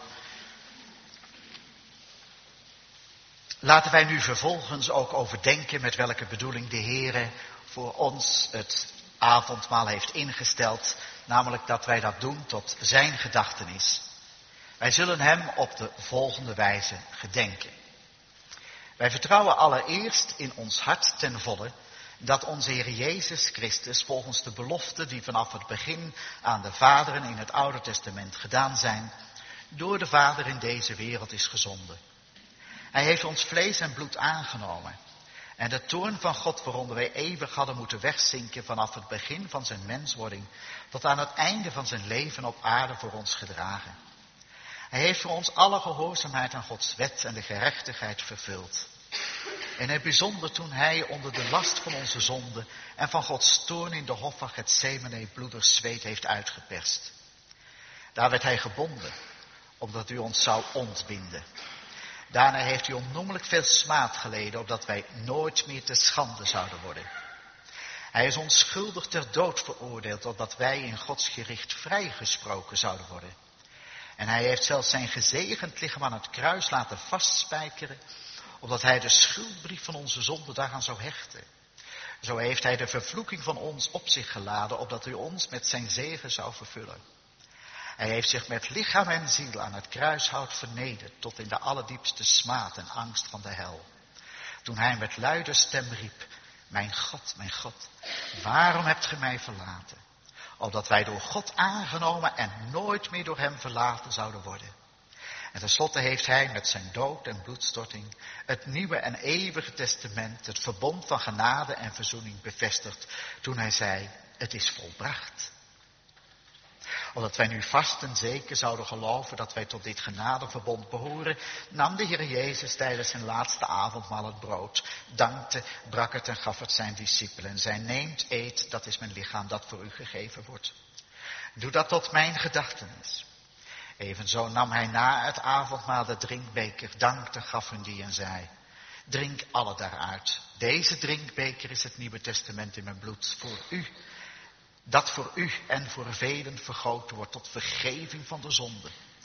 Laten wij nu vervolgens ook overdenken met welke bedoeling de Heere voor ons het avondmaal heeft ingesteld. Namelijk dat wij dat doen tot zijn gedachtenis. Wij zullen hem op de volgende wijze gedenken. Wij vertrouwen allereerst in ons hart ten volle dat onze Heer Jezus Christus volgens de beloften die vanaf het begin aan de vaderen in het Oude Testament gedaan zijn, door de Vader in deze wereld is gezonden. Hij heeft ons vlees en bloed aangenomen en de toorn van God waaronder wij eeuwig hadden moeten wegzinken vanaf het begin van zijn menswording tot aan het einde van zijn leven op aarde voor ons gedragen. Hij heeft voor ons alle gehoorzaamheid aan Gods wet en de gerechtigheid vervuld. En in het bijzonder toen hij onder de last van onze zonde en van Gods toorn in de hof van Getsemane bloedig zweet heeft uitgeperst. Daar werd hij gebonden, opdat u ons zou ontbinden. Daarna heeft hij onnoemelijk veel smaad geleden, opdat wij nooit meer te schande zouden worden. Hij is onschuldig ter dood veroordeeld, opdat wij in Gods gericht vrijgesproken zouden worden. En hij heeft zelfs zijn gezegend lichaam aan het kruis laten vastspijkeren, opdat hij de schuldbrief van onze zonde daaraan zou hechten. Zo heeft hij de vervloeking van ons op zich geladen, opdat hij ons met zijn zegen zou vervullen. Hij heeft zich met lichaam en ziel aan het kruishout vernederd, tot in de allerdiepste smaad en angst van de hel. Toen hij met luide stem riep, mijn God, mijn God, waarom hebt ge mij verlaten? Opdat wij door God aangenomen en nooit meer door hem verlaten zouden worden. En tenslotte heeft hij met zijn dood en bloedstorting het nieuwe en eeuwige testament, het verbond van genade en verzoening bevestigd, toen hij zei, het is volbracht. Omdat wij nu vast en zeker zouden geloven dat wij tot dit genadeverbond behoren, nam de Heer Jezus tijdens zijn laatste avondmaal het brood, dankte, brak het en gaf het zijn discipelen. Zij neemt, eet, dat is mijn lichaam dat voor u gegeven wordt. Doe dat tot mijn gedachtenis. Evenzo nam hij na het avondmaal de drinkbeker, dankte, gaf hun die en zei, drink alle daaruit. Deze drinkbeker is het Nieuwe Testament in mijn bloed voor u. Dat voor u en voor velen vergoten wordt tot vergeving van de zonde.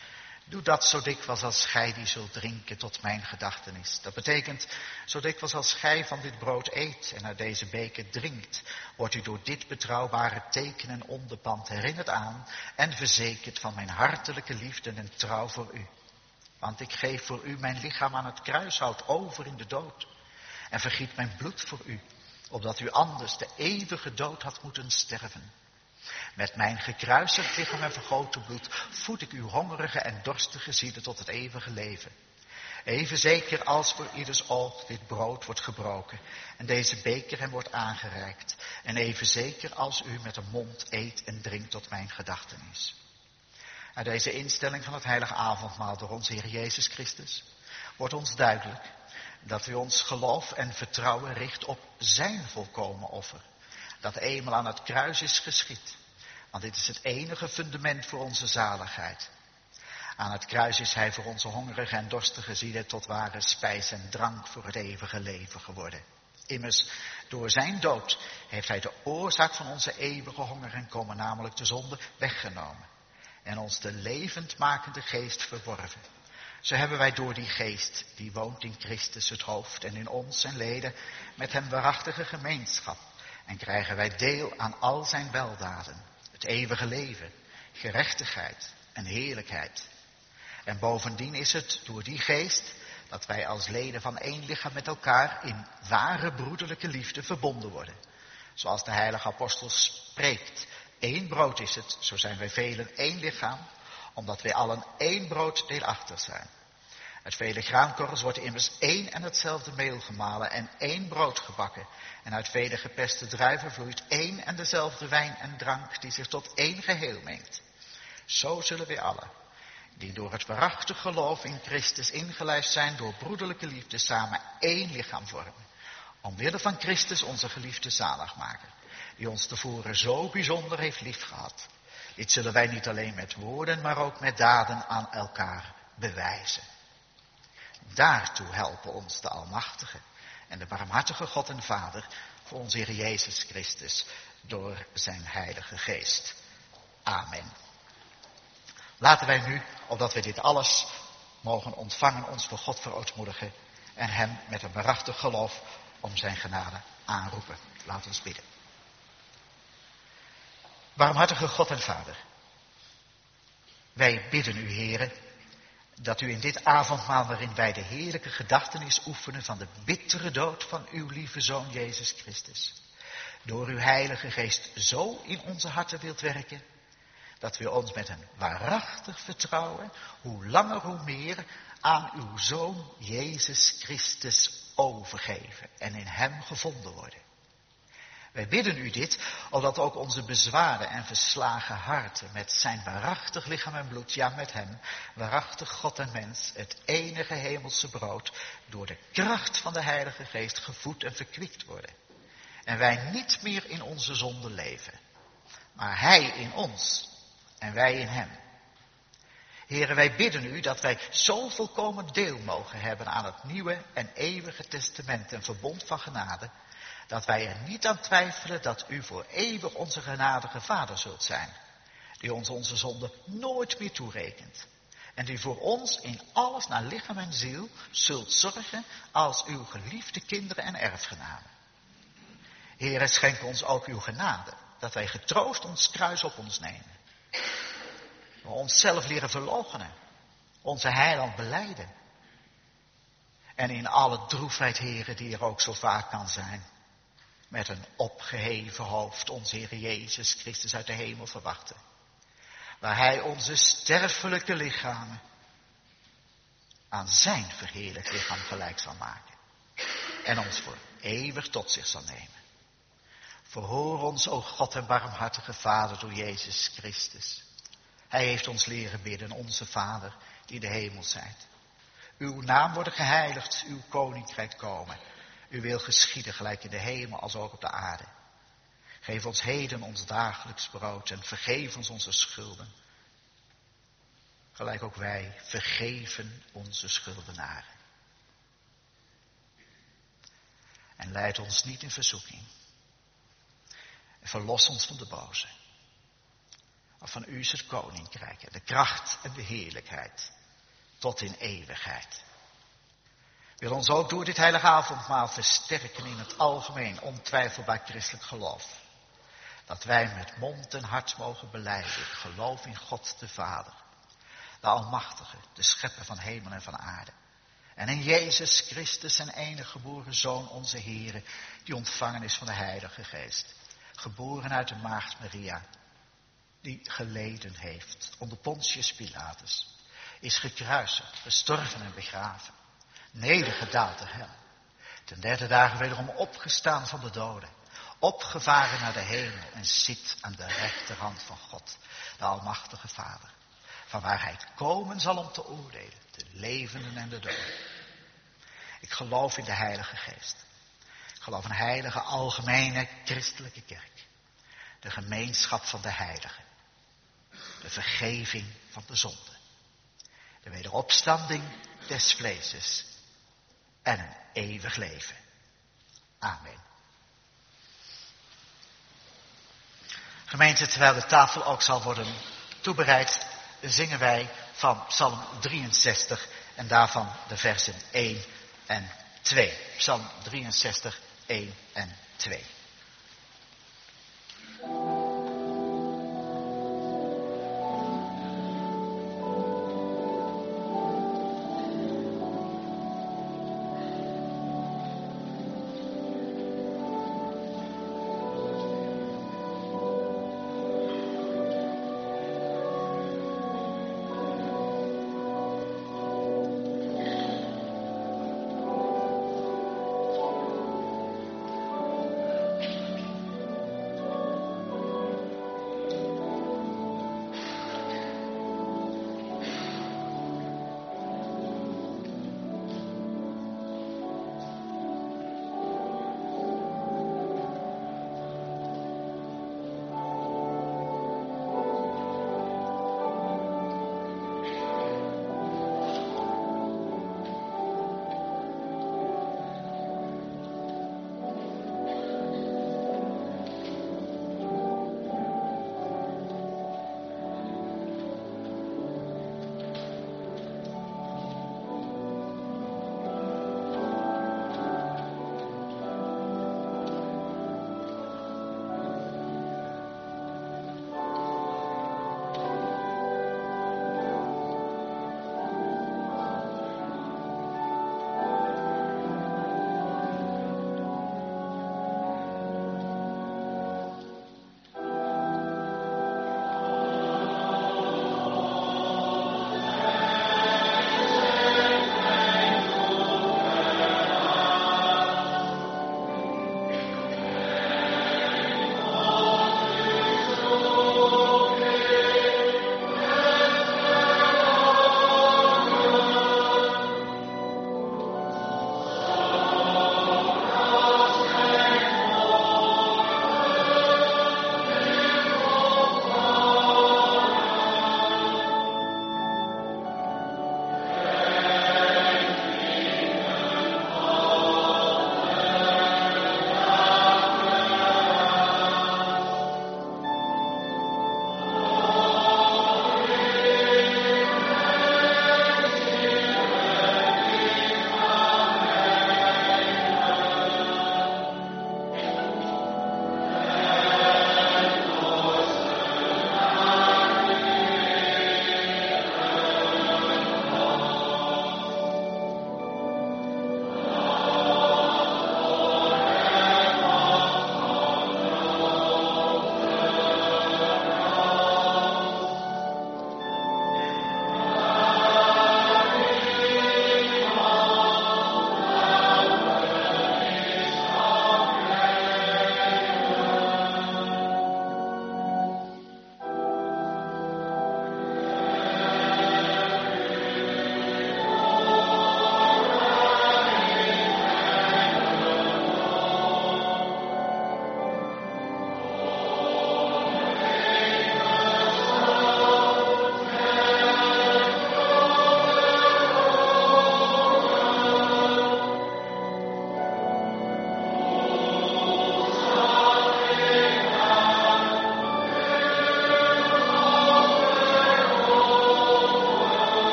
Doe dat zo dikwijls als gij die zult drinken tot mijn gedachtenis. Dat betekent, zo dikwijls als gij van dit brood eet en uit deze beker drinkt, wordt u door dit betrouwbare teken en onderpand herinnerd aan en verzekerd van mijn hartelijke liefde en trouw voor u. Want ik geef voor u mijn lichaam aan het kruishout over in de dood en vergiet mijn bloed voor u, opdat u anders de eeuwige dood had moeten sterven. Met mijn gekruisigd lichaam en vergoten bloed voed ik uw hongerige en dorstige zielen tot het eeuwige leven. Even zeker als voor ieders oog dit brood wordt gebroken en deze beker hem wordt aangereikt. En even zeker als u met de mond eet en drinkt tot mijn gedachtenis. Uit deze instelling van het heilige avondmaal door onze Heer Jezus Christus wordt ons duidelijk dat u ons geloof en vertrouwen richt op zijn volkomen offer. Dat eenmaal aan het kruis is geschied. Want dit is het enige fundament voor onze zaligheid. Aan het kruis is hij voor onze hongerige en dorstige zielen tot ware spijs en drank voor het eeuwige leven geworden. Immers, door zijn dood heeft hij de oorzaak van onze eeuwige honger en komen, namelijk de zonde, weggenomen. En ons de levendmakende geest verworven. Zo hebben wij door die geest, die woont in Christus het hoofd en in ons zijn leden, met hem waarachtige gemeenschap. En krijgen wij deel aan al zijn weldaden, het eeuwige leven, gerechtigheid en heerlijkheid. En bovendien is het door die geest dat wij als leden van één lichaam met elkaar in ware broederlijke liefde verbonden worden. Zoals de heilige apostel spreekt, één brood is het, zo zijn wij velen één lichaam, omdat wij allen één brood deelachtig zijn. Uit vele graankorrels wordt immers één en hetzelfde meel gemalen en één brood gebakken. En uit vele gepeste druiven vloeit één en dezelfde wijn en drank die zich tot één geheel mengt. Zo zullen wij allen, die door het waarachtig geloof in Christus ingelijfd zijn door broederlijke liefde, samen één lichaam vormen. Omwille van Christus onze geliefde zaligmaker, die ons tevoren zo bijzonder heeft liefgehad. Dit zullen wij niet alleen met woorden, maar ook met daden aan elkaar bewijzen. Daartoe helpen ons de Almachtige en de barmhartige God en Vader voor onze Heer Jezus Christus door zijn Heilige Geest. Amen. Laten wij nu, opdat wij dit alles mogen ontvangen, ons voor God verootmoedigen en hem met een waarachtig geloof om zijn genade aanroepen. Laat ons bidden. Barmhartige God en Vader, wij bidden u, Heere, dat u in dit avondmaal waarin wij de heerlijke gedachtenis oefenen van de bittere dood van uw lieve Zoon Jezus Christus, door uw Heilige Geest zo in onze harten wilt werken, dat we ons met een waarachtig vertrouwen, hoe langer hoe meer, aan uw Zoon Jezus Christus overgeven en in hem gevonden worden. Wij bidden u dit, opdat ook onze bezwaren en verslagen harten met zijn waarachtig lichaam en bloed, ja met hem, waarachtig God en mens, het enige hemelse brood, door de kracht van de Heilige Geest gevoed en verkwikt worden. En wij niet meer in onze zonde leven, maar hij in ons en wij in hem. Heren, wij bidden u dat wij zo volkomen deel mogen hebben aan het nieuwe en eeuwige testament en verbond van genade, dat wij er niet aan twijfelen dat u voor eeuwig onze genadige Vader zult zijn, die ons onze zonde nooit meer toerekent, en die voor ons in alles naar lichaam en ziel zult zorgen als uw geliefde kinderen en erfgenamen. Heere, schenk ons ook uw genade, dat wij getroost ons kruis op ons nemen. We onszelf leren verloochenen, onze heiland belijden. En in alle droefheid, Heere, die er ook zo vaak kan zijn, met een opgeheven hoofd onze Heer Jezus Christus uit de hemel verwachten. Waar hij onze sterfelijke lichamen aan zijn verheerlijk lichaam gelijk zal maken. En ons voor eeuwig tot zich zal nemen. Verhoor ons, o God en barmhartige Vader, door Jezus Christus. Hij heeft ons leren bidden, onze Vader, die in de hemel zijt. Uw naam worden geheiligd, uw koninkrijk komen. Uw wil geschieden, gelijk in de hemel als ook op de aarde. Geef ons heden ons dagelijks brood en vergeef ons onze schulden. Gelijk ook wij vergeven onze schuldenaren. En leid ons niet in verzoeking. En verlos ons van de boze. Want van u is het koninkrijk en de kracht en de heerlijkheid tot in eeuwigheid. Wil ons ook door dit heilige avondmaal versterken in het algemeen ontwijfelbaar christelijk geloof. Dat wij met mond en hart mogen belijden, ik geloof in God de Vader, de Almachtige, de Schepper van hemel en van aarde. En in Jezus Christus, zijn enige geboren Zoon, onze Heere, die ontvangen is van de Heilige Geest. Geboren uit de maagd Maria, die geleden heeft onder Pontius Pilatus, is gekruisigd, gestorven en begraven, nedergedaald de hel, ten derde dagen wederom opgestaan van de doden, opgevaren naar de hemel en zit aan de rechterhand van God, de Almachtige Vader, van waar hij komen zal om te oordelen, de levenden en de doden. Ik geloof in de Heilige Geest. Ik geloof in een heilige, algemene, christelijke kerk. De gemeenschap van de heiligen. De vergeving van de zonde. De wederopstanding des vleeses. En een eeuwig leven. Amen. Gemeente, terwijl de tafel ook zal worden toebereid, zingen wij van Psalm drieënzestig en daarvan de versen één en twee. Psalm drieënzestig, één en twee.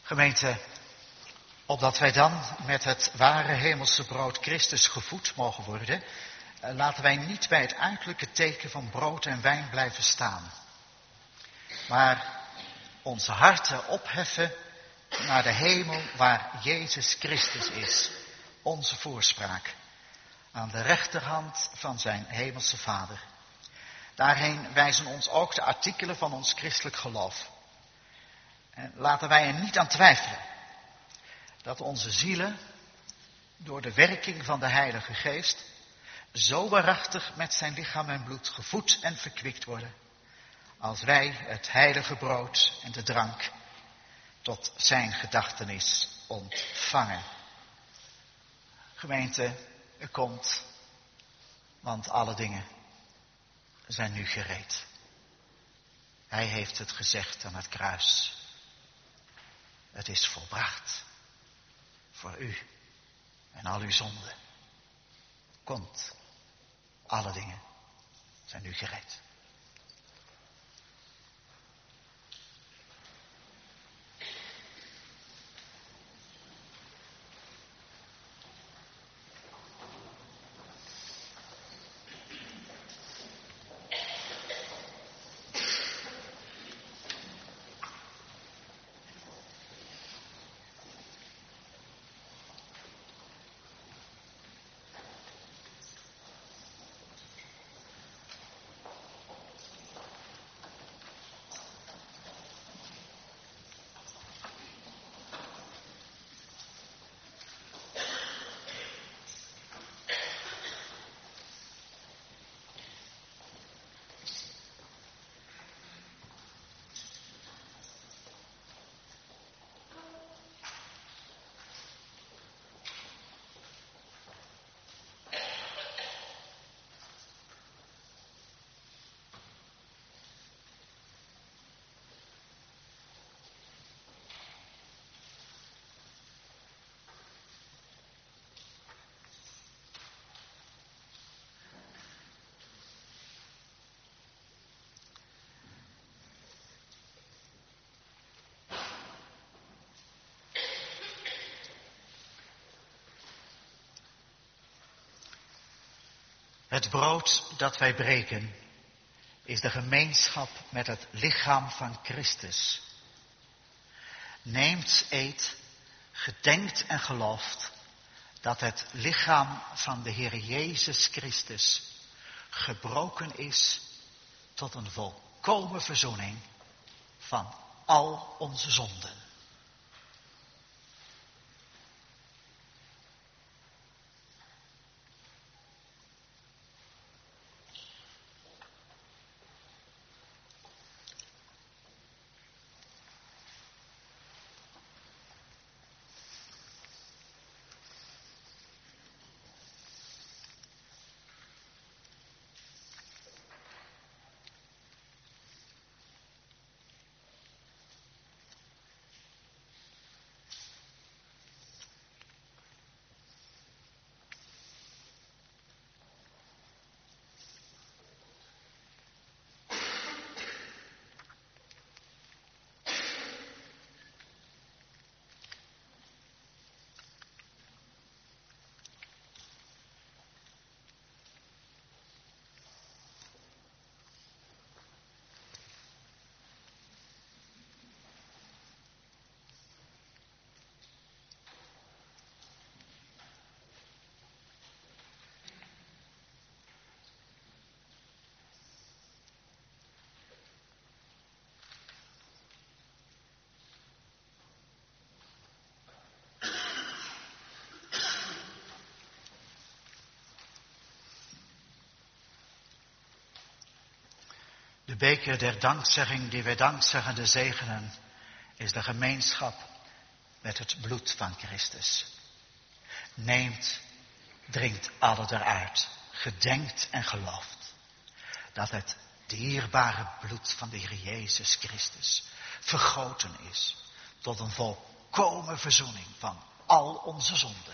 Gemeente, opdat wij dan met het ware hemelse brood Christus gevoed mogen worden, laten wij niet bij het uiterlijke teken van brood en wijn blijven staan, maar onze harten opheffen naar de hemel waar Jezus Christus is, onze voorspraak, aan de rechterhand van zijn hemelse Vader. Daarheen wijzen ons ook de artikelen van ons christelijk geloof. En laten wij er niet aan twijfelen dat onze zielen door de werking van de Heilige Geest zo waarachtig met zijn lichaam en bloed gevoed en verkwikt worden, als wij het heilige brood en de drank tot zijn gedachtenis ontvangen. Gemeente, er komt, want alle dingen zijn nu gereed. Hij heeft het gezegd aan het kruis. Het is volbracht voor u en al uw zonden. Komt, alle dingen zijn nu gereed. Het brood dat wij breken is de gemeenschap met het lichaam van Christus. Neemt, eet, gedenkt en gelooft dat het lichaam van de Heer Jezus Christus gebroken is tot een volkomen verzoening van al onze zonden. De beker der dankzegging die wij dankzeggende zegenen, is de gemeenschap met het bloed van Christus. Neemt, drinkt alle eruit, gedenkt en gelooft dat het dierbare bloed van de Heer Jezus Christus vergoten is tot een volkomen verzoening van al onze zonden.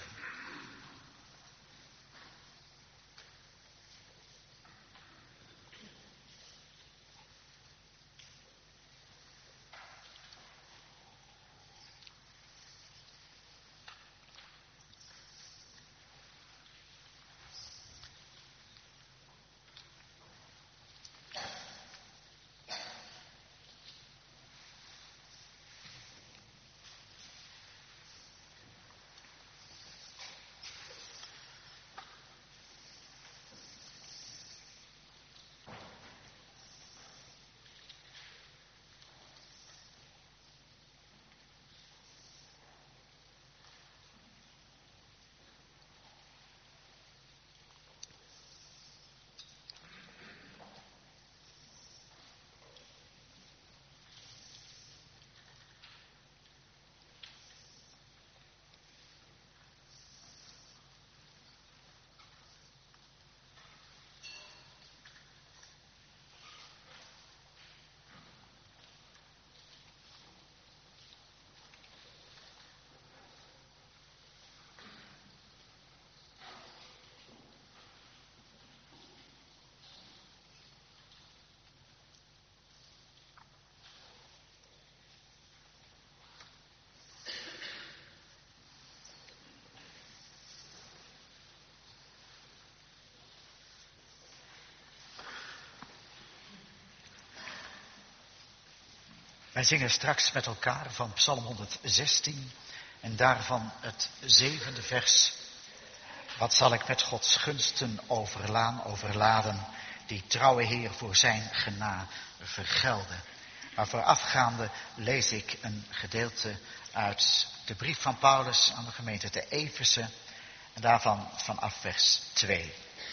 Wij zingen straks met elkaar van Psalm honderdzestien en daarvan het zevende vers. Wat zal ik met Gods gunsten overlaan, overladen, die trouwe Heer voor zijn genade vergelden. Maar voorafgaande lees ik een gedeelte uit de brief van Paulus aan de gemeente te Efeze en daarvan vanaf vers twee.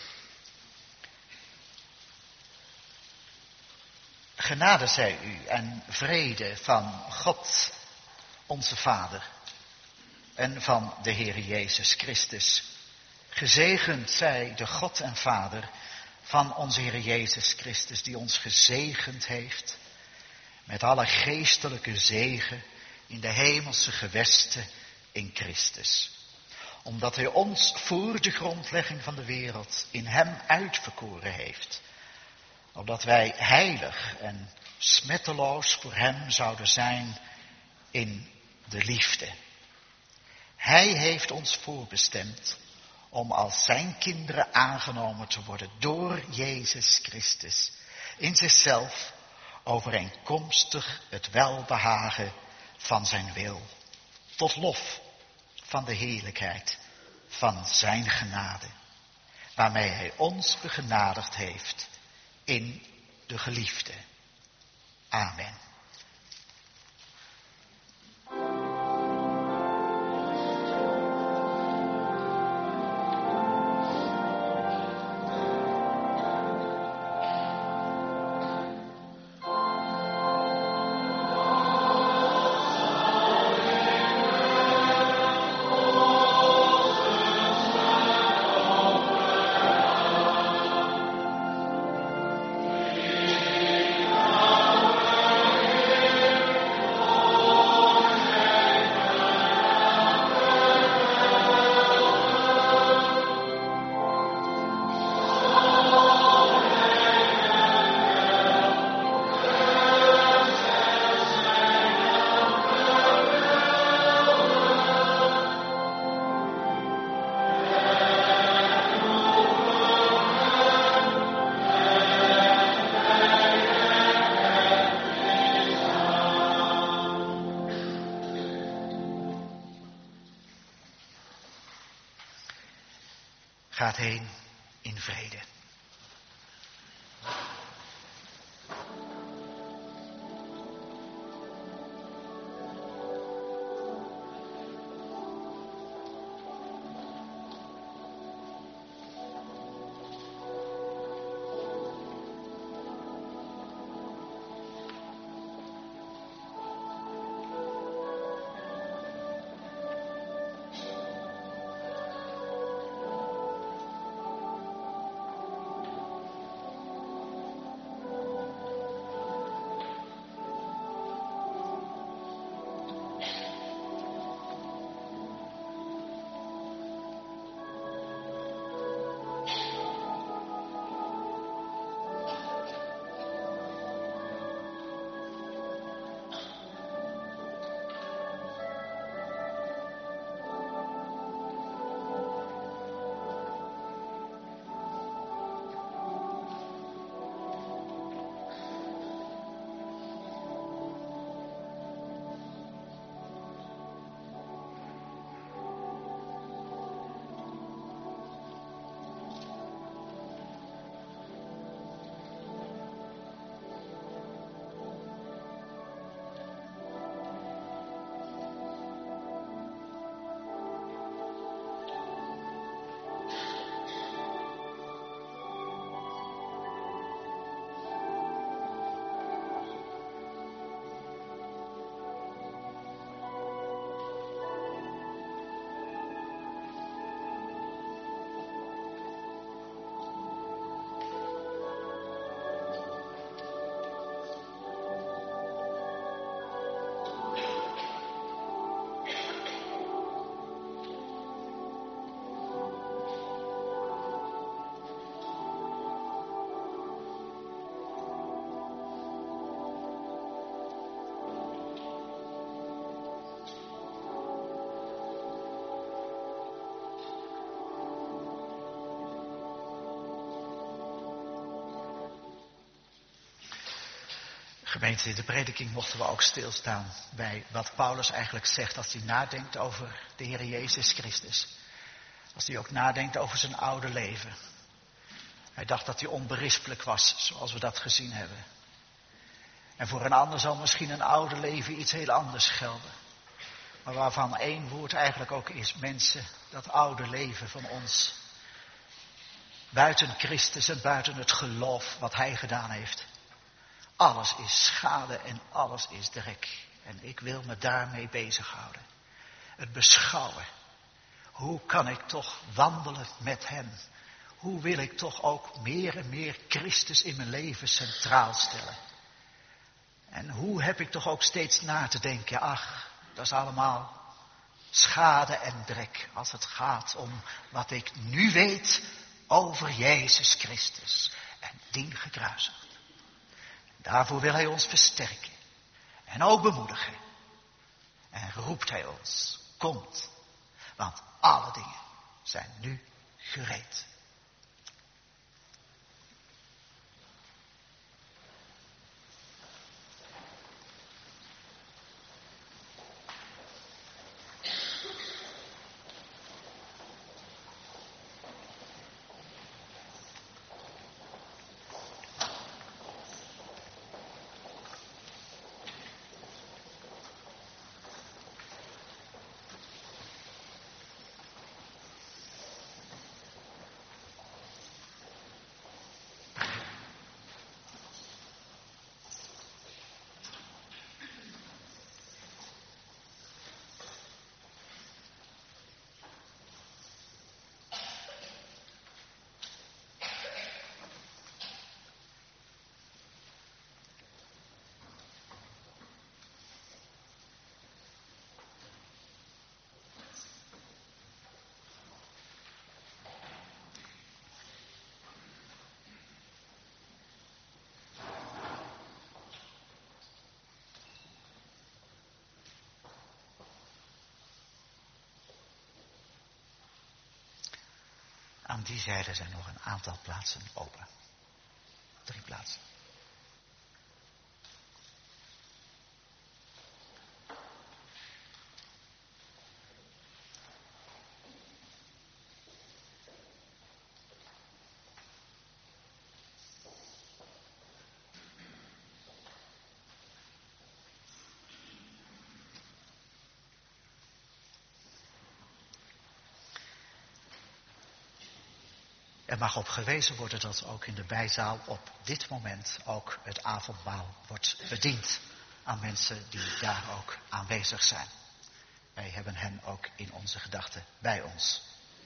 Genade zij u en vrede van God, onze Vader, en van de Heer Jezus Christus. Gezegend zij de God en Vader van onze Heer Jezus Christus, die ons gezegend heeft met alle geestelijke zegen in de hemelse gewesten in Christus. Omdat hij ons voor de grondlegging van de wereld in hem uitverkoren heeft. Opdat wij heilig en smetteloos voor hem zouden zijn in de liefde. Hij heeft ons voorbestemd om als zijn kinderen aangenomen te worden door Jezus Christus. In zichzelf overeenkomstig het welbehagen van zijn wil. Tot lof van de heerlijkheid van zijn genade. Waarmee hij ons begenadigd heeft in de geliefde. Amen. Gaat heen in vrede. Gemeente, in de prediking mochten we ook stilstaan bij wat Paulus eigenlijk zegt als hij nadenkt over de Heer Jezus Christus. Als hij ook nadenkt over zijn oude leven. Hij dacht dat hij onberispelijk was, zoals we dat gezien hebben. En voor een ander zal misschien een oude leven iets heel anders gelden. Maar waarvan één woord eigenlijk ook is, mensen, dat oude leven van ons. Buiten Christus en buiten het geloof wat hij gedaan heeft. Alles is schade en alles is drek. En ik wil me daarmee bezighouden. Het beschouwen. Hoe kan ik toch wandelen met hem? Hoe wil ik toch ook meer en meer Christus in mijn leven centraal stellen? En hoe heb ik toch ook steeds na te denken, ach, dat is allemaal schade en drek als het gaat om wat ik nu weet over Jezus Christus en dien gekruisigd. Daarvoor wil hij ons versterken en ook bemoedigen. En roept hij ons, komt, want alle dingen zijn nu gereed. Aan die zijde zijn nog een aantal plaatsen open. Drie plaatsen. Er mag op gewezen worden dat ook in de bijzaal op dit moment ook het avondmaal wordt bediend aan mensen die daar ook aanwezig zijn. Wij hebben hen ook in onze gedachten bij ons.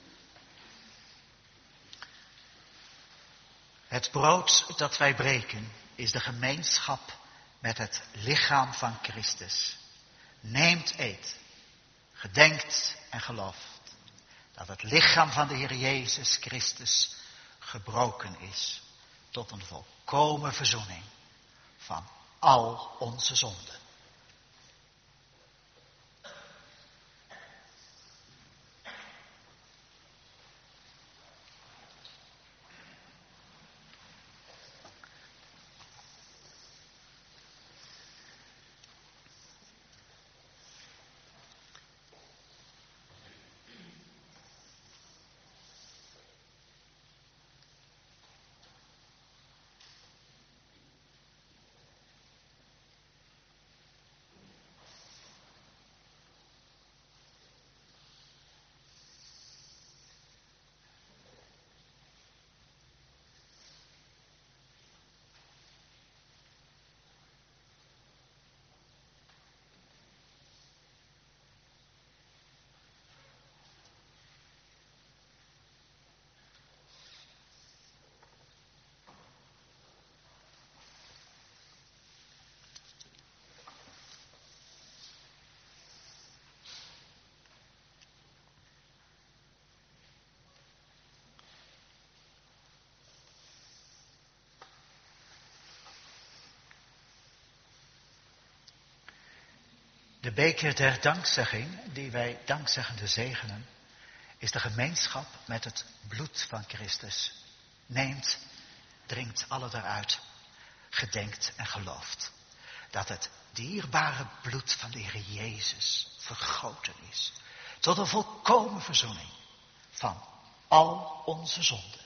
Het brood dat wij breken is de gemeenschap met het lichaam van Christus. Neemt, eet, gedenkt en gelooft dat het lichaam van de Heer Jezus Christus gebroken is tot een volkomen verzoening van al onze zonden. De beker der dankzegging, die wij dankzeggende zegenen, is de gemeenschap met het bloed van Christus. Neemt, drinkt alle daaruit, gedenkt en gelooft dat het dierbare bloed van de Heer Jezus vergoten is. Tot een volkomen verzoening van al onze zonden.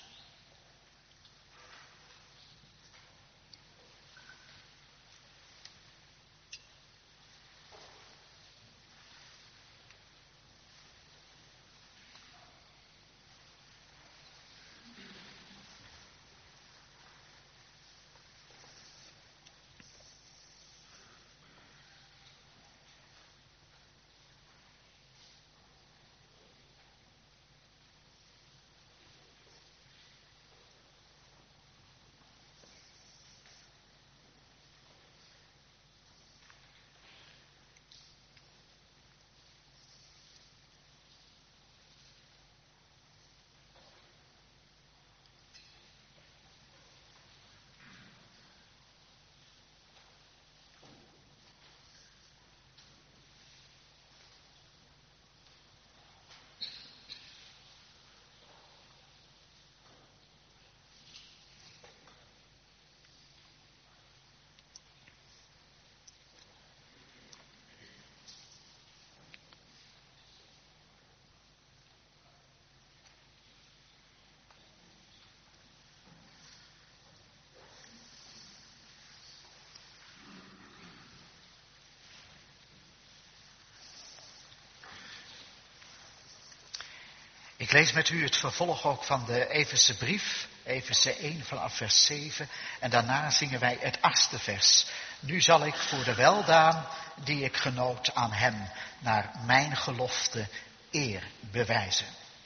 Ik lees met u het vervolg ook van de Efese brief, Efese één vanaf vers zeven. En daarna zingen wij het achtste vers. Nu zal ik voor de weldaan die ik genoot aan hem naar mijn gelofte eer bewijzen.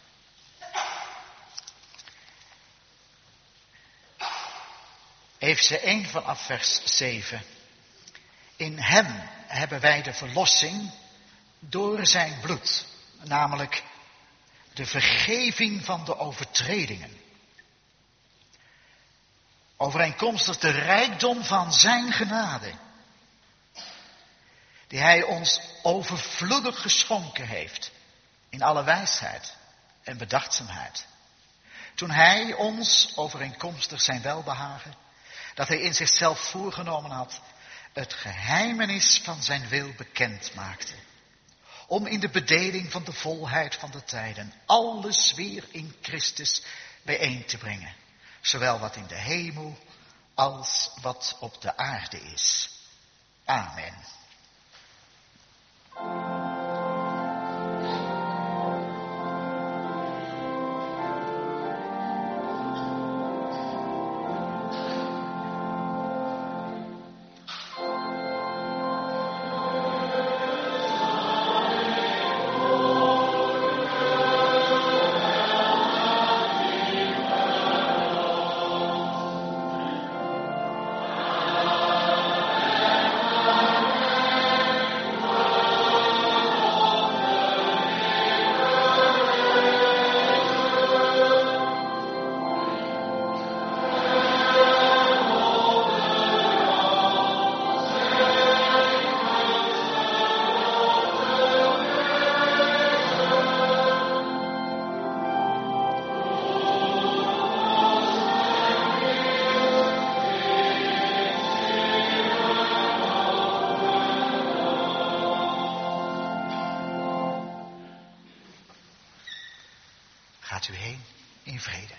Efese één vanaf vers zeven. In hem hebben wij de verlossing door zijn bloed, namelijk de vergeving van de overtredingen. Overeenkomstig de rijkdom van zijn genade, die hij ons overvloedig geschonken heeft in alle wijsheid en bedachtzaamheid. Toen hij ons, overeenkomstig zijn welbehagen, dat hij in zichzelf voorgenomen had, het geheimenis van zijn wil bekend maakte. Om in de bedeling van de volheid van de tijden alles weer in Christus bijeen te brengen. Zowel wat in de hemel als wat op de aarde is. Amen. Gaat u heen in vrede.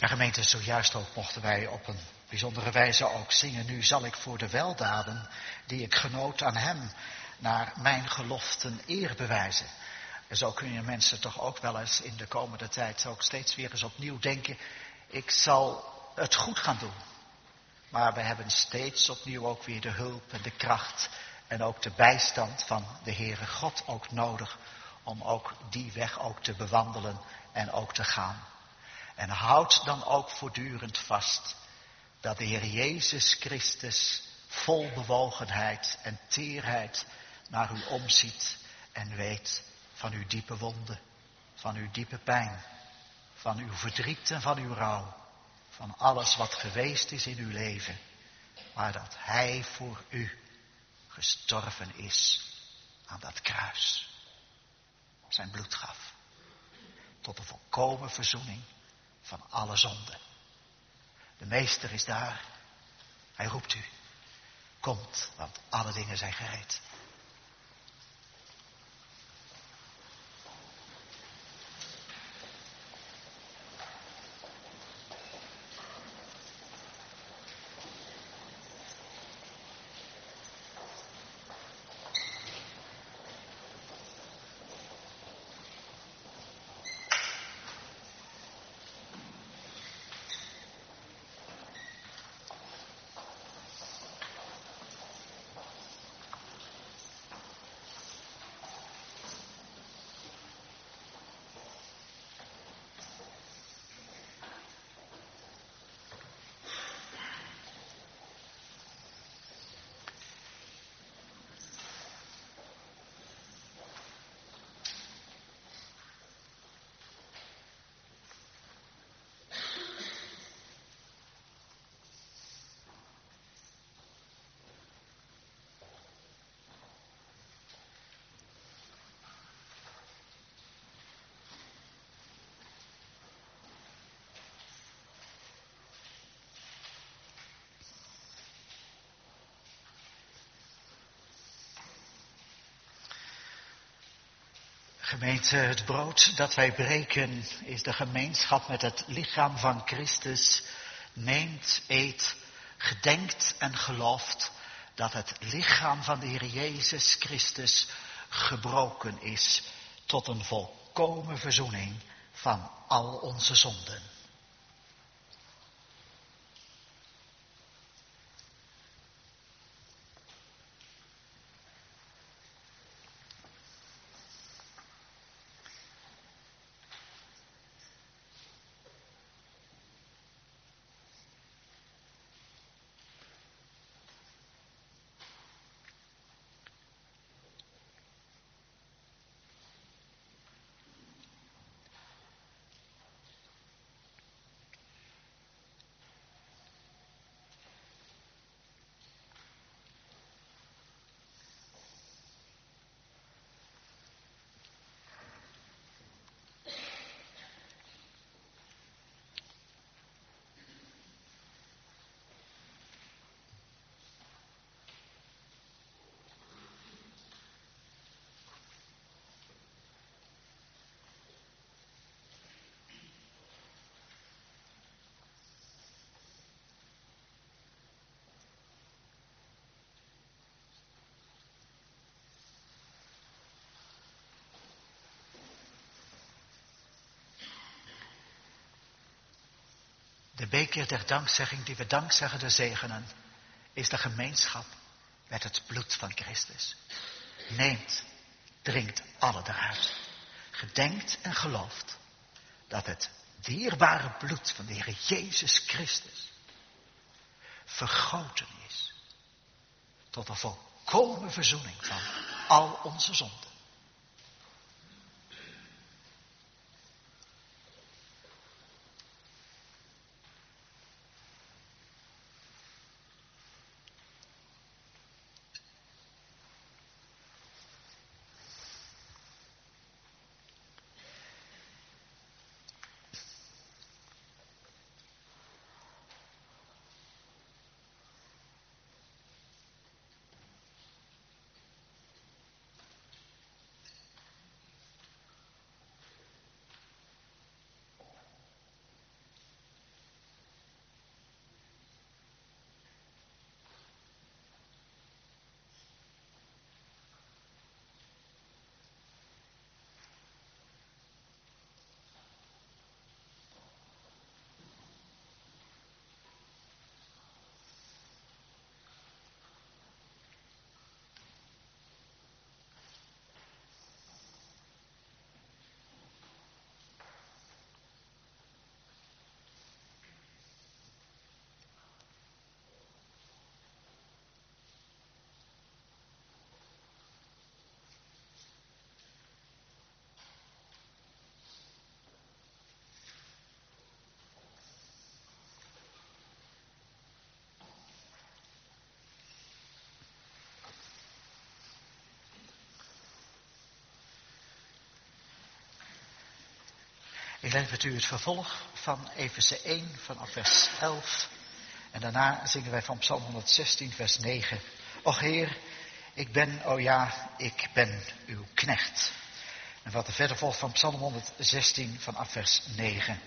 Ja, gemeente, zojuist ook mochten wij op een bijzondere wijze ook zingen. Nu zal ik voor de weldaden die ik genoot aan hem naar mijn geloften eer bewijzen. En zo kun je mensen toch ook wel eens in de komende tijd ook steeds weer eens opnieuw denken. Ik zal het goed gaan doen. Maar we hebben steeds opnieuw ook weer de hulp en de kracht en ook de bijstand van de Heere God ook nodig. Om ook die weg ook te bewandelen en ook te gaan. En houd dan ook voortdurend vast dat de Heer Jezus Christus vol bewogenheid en teerheid naar u omziet en weet van uw diepe wonden, van uw diepe pijn, van uw verdriet en van uw rouw, van alles wat geweest is in uw leven, maar dat Hij voor u gestorven is aan dat kruis. Zijn bloed gaf tot de volkomen verzoening van alle zonden. De Meester is daar. Hij roept u. Komt, want alle dingen zijn gereed. Gemeente, het brood dat wij breken is de gemeenschap met het lichaam van Christus. Neemt, eet, gedenkt en gelooft dat het lichaam van de Heer Jezus Christus gebroken is tot een volkomen verzoening van al onze zonden. De beker der dankzegging die we dankzeggende zegenen, is de gemeenschap met het bloed van Christus. Neemt, drinkt alle eruit. Gedenkt en gelooft dat het dierbare bloed van de Heer Jezus Christus vergoten is tot een volkomen verzoening van al onze zonden. Ik lees met u het vervolg van Efeze één vanaf vers elf. En daarna zingen wij van Psalm honderdzestien vers negen. Och Heer, ik ben, o ja, ik ben uw knecht. En wat er verder volgt van Psalm honderdzestien vanaf vers negen.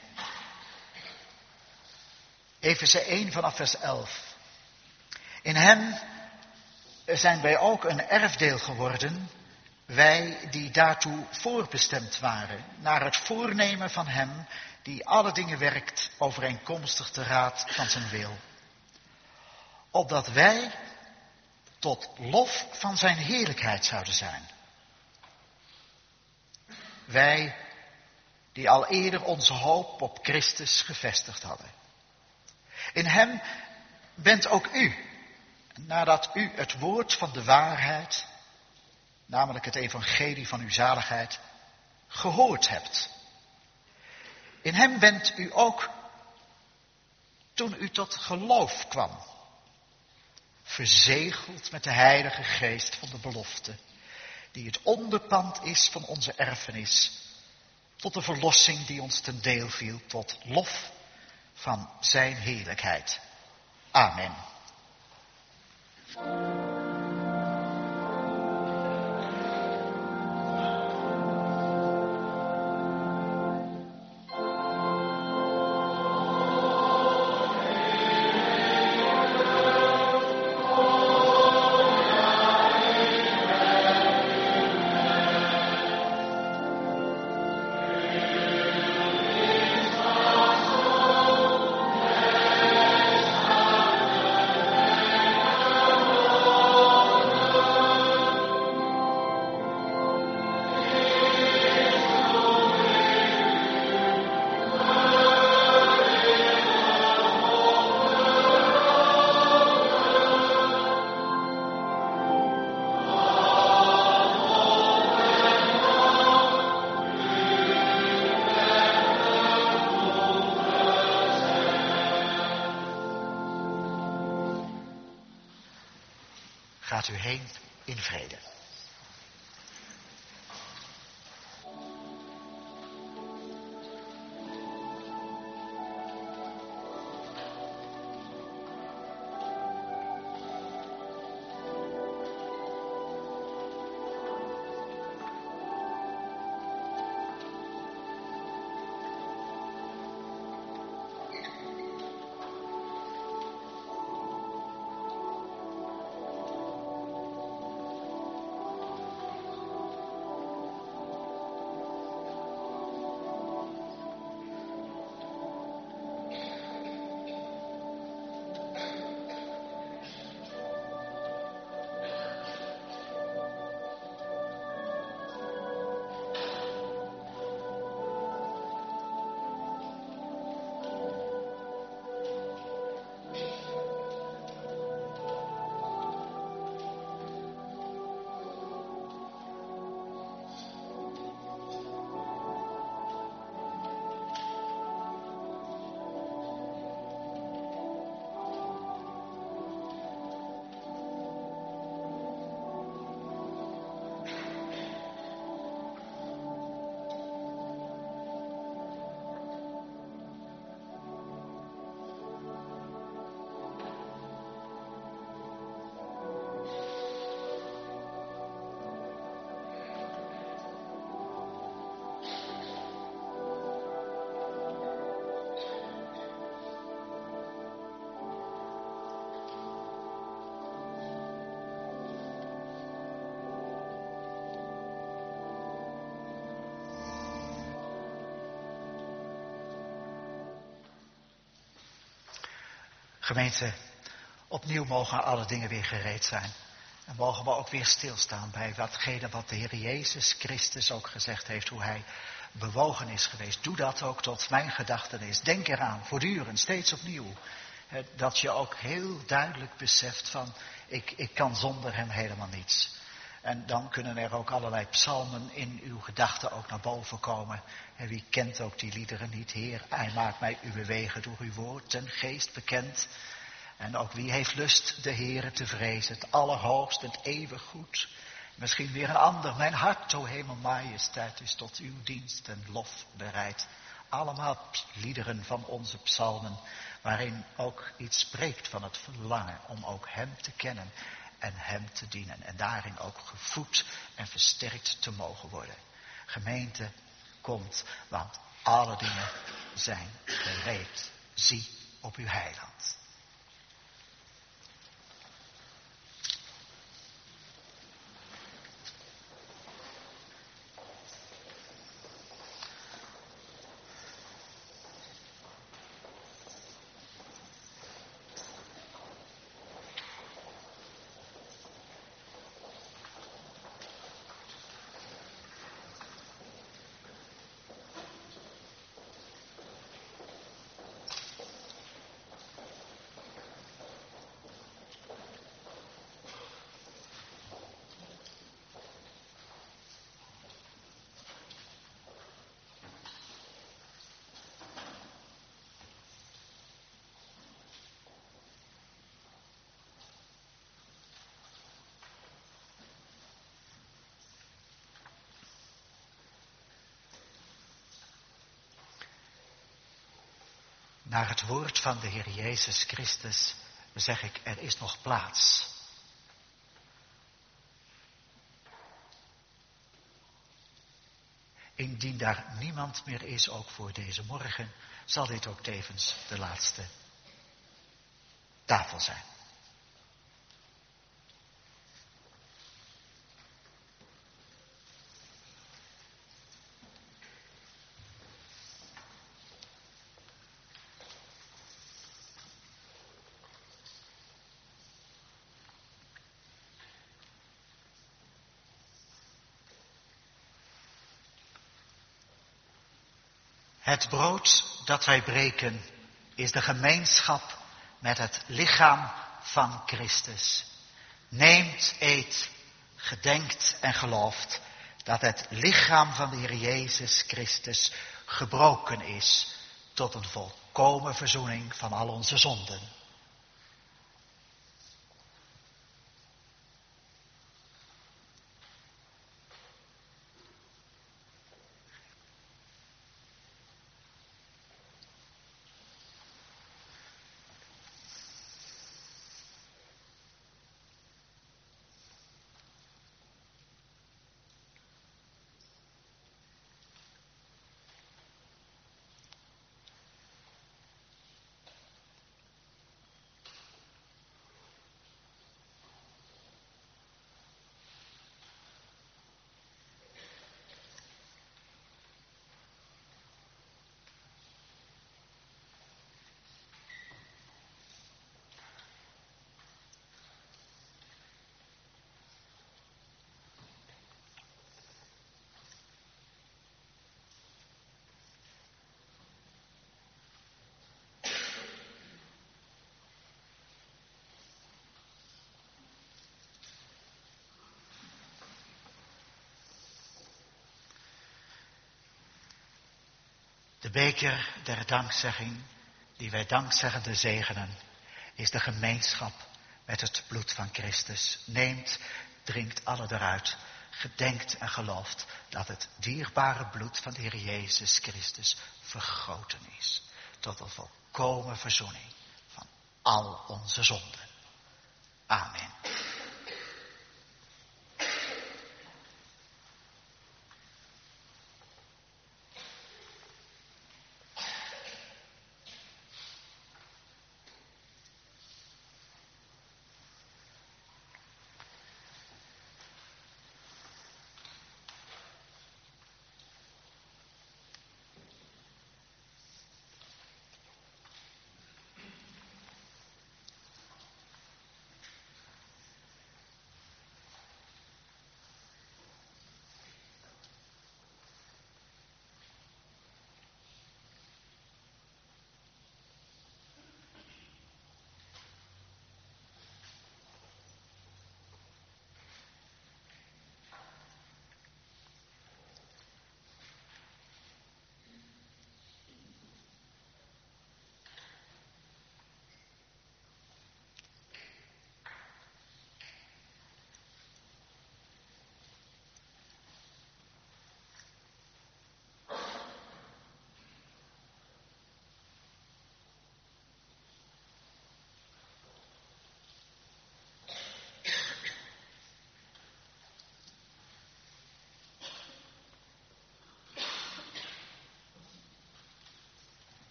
Efeze één vanaf vers elf. In hem zijn wij ook een erfdeel geworden, wij die daartoe voorbestemd waren, naar het voornemen van hem die alle dingen werkt overeenkomstig de raad van zijn wil. Opdat wij tot lof van zijn heerlijkheid zouden zijn. Wij die al eerder onze hoop op Christus gevestigd hadden. In hem bent ook u, nadat u het woord van de waarheid, namelijk het evangelie van uw zaligheid, gehoord hebt. In hem bent u ook, toen u tot geloof kwam, verzegeld met de Heilige Geest van de belofte, die het onderpand is van onze erfenis, tot de verlossing die ons ten deel viel, tot lof van zijn heerlijkheid. Amen. Gaat u heen in vrede. Gemeente, opnieuw mogen alle dingen weer gereed zijn. En mogen we ook weer stilstaan bij watgene wat de Heer Jezus Christus ook gezegd heeft, hoe hij bewogen is geweest. Doe dat ook tot mijn gedachtenis. Denk eraan, voortdurend, steeds opnieuw. Dat je ook heel duidelijk beseft van, ik, ik kan zonder hem helemaal niets. En dan kunnen er ook allerlei psalmen in uw gedachten ook naar boven komen. En wie kent ook die liederen niet? Heer, hij maakt mij uw wegen door uw woord ten geest bekend. En ook wie heeft lust de Heere te vrezen, het allerhoogst, het eeuwig goed. Misschien weer een ander. Mijn hart, o hemel majesteit, is tot uw dienst en lof bereid. allemaal liederen van onze psalmen, waarin ook iets spreekt van het verlangen om ook hem te kennen en hem te dienen. En daarin ook gevoed en versterkt te mogen worden. Gemeente, komt, want alle dingen zijn gereed. Zie op uw heiland. Naar het woord van de Heer Jezus Christus zeg ik, er is nog plaats. Indien daar niemand meer is, ook voor deze morgen, zal dit ook tevens de laatste tafel zijn. Het brood dat wij breken is de gemeenschap met het lichaam van Christus. Neemt, eet, gedenkt en gelooft dat het lichaam van de Heer Jezus Christus gebroken is tot een volkomen verzoening van al onze zonden. De beker der dankzegging, die wij dankzeggende zegenen, is de gemeenschap met het bloed van Christus. Neemt, drinkt alle eruit, gedenkt en gelooft dat het dierbare bloed van de Heer Jezus Christus vergoten is. Tot een volkomen verzoening van al onze zonden. Amen.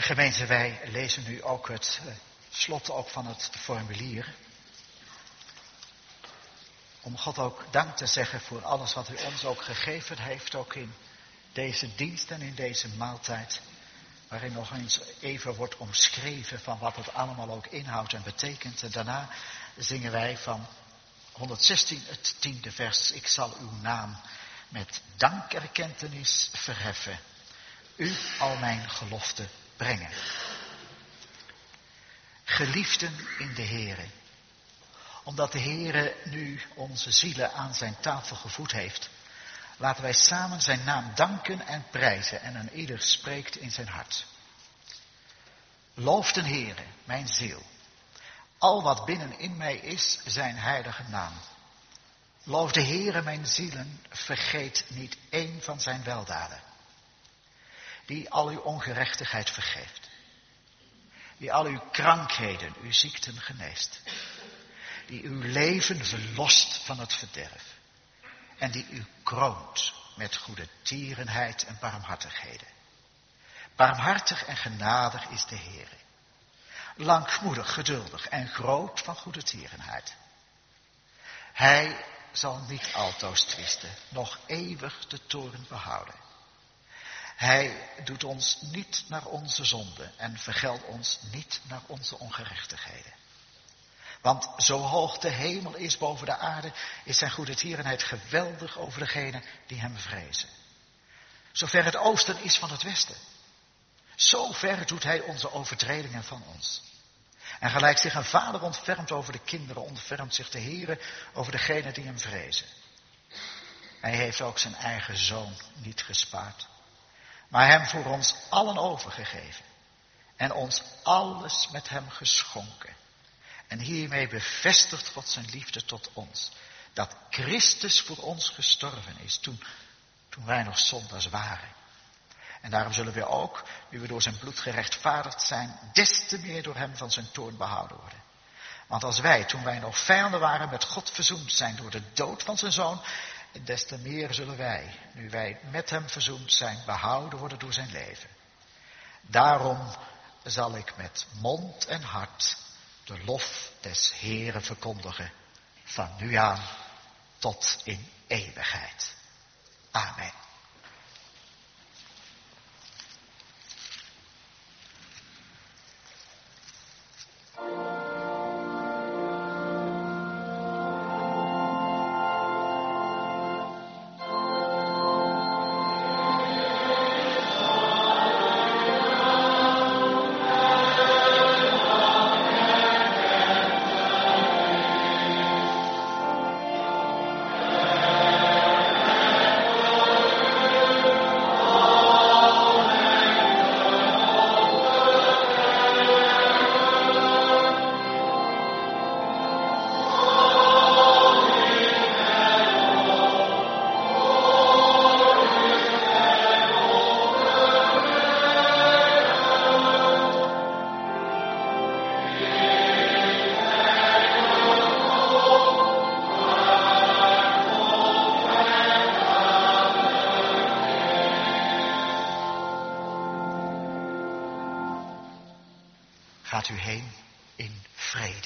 Gemeente, wij lezen nu ook het uh, slot ook van het formulier. Om God ook dank te zeggen voor alles wat u ons ook gegeven heeft, ook in deze dienst en in deze maaltijd. Waarin nog eens even wordt omschreven van wat het allemaal ook inhoudt en betekent. En daarna zingen wij van honderdzestien het tiende vers. Ik zal uw naam met dankerkentenis verheffen. U al mijn geloften brengen. Geliefden in de Heere. Omdat de Heere nu onze zielen aan zijn tafel gevoed heeft. Laten wij samen zijn naam danken en prijzen en een ieder spreekt in zijn hart. Loof de Heere, mijn ziel. Al wat binnen in mij is, zijn heilige naam. Loof de Heere, mijn zielen, vergeet niet één van zijn weldaden. Die al uw ongerechtigheid vergeeft. Die al uw krankheden, uw ziekten geneest. Die uw leven verlost van het verderf. En die u kroont met goede tierenheid en barmhartigheden. Barmhartig en genadig is de Heere. Langmoedig, geduldig en groot van goede tierenheid. Hij zal niet altoos twisten, nog eeuwig de toorn behouden. Hij doet ons niet naar onze zonden en vergeldt ons niet naar onze ongerechtigheden. Want zo hoog de hemel is boven de aarde, is zijn goede tierenheid geweldig over degenen die hem vrezen. Zover het oosten is van het westen, zo ver doet hij onze overtredingen van ons. En gelijk zich een vader ontfermt over de kinderen, ontfermt zich de Heere over degenen die hem vrezen. Hij heeft ook zijn eigen zoon niet gespaard, maar hem voor ons allen overgegeven en ons alles met hem geschonken. En hiermee bevestigt God zijn liefde tot ons. Dat Christus voor ons gestorven is toen, toen wij nog zondaars waren. En daarom zullen we ook, nu we door zijn bloed gerechtvaardigd zijn, des te meer door hem van zijn toorn behouden worden. Want als wij, toen wij nog vijanden waren, met God verzoend zijn door de dood van zijn zoon, des te meer zullen wij, nu wij met hem verzoend zijn, behouden worden door zijn leven. Daarom zal ik met mond en hart de lof des Heeren verkondigen, van nu aan tot in eeuwigheid. Amen. Gaat u heen in vrede.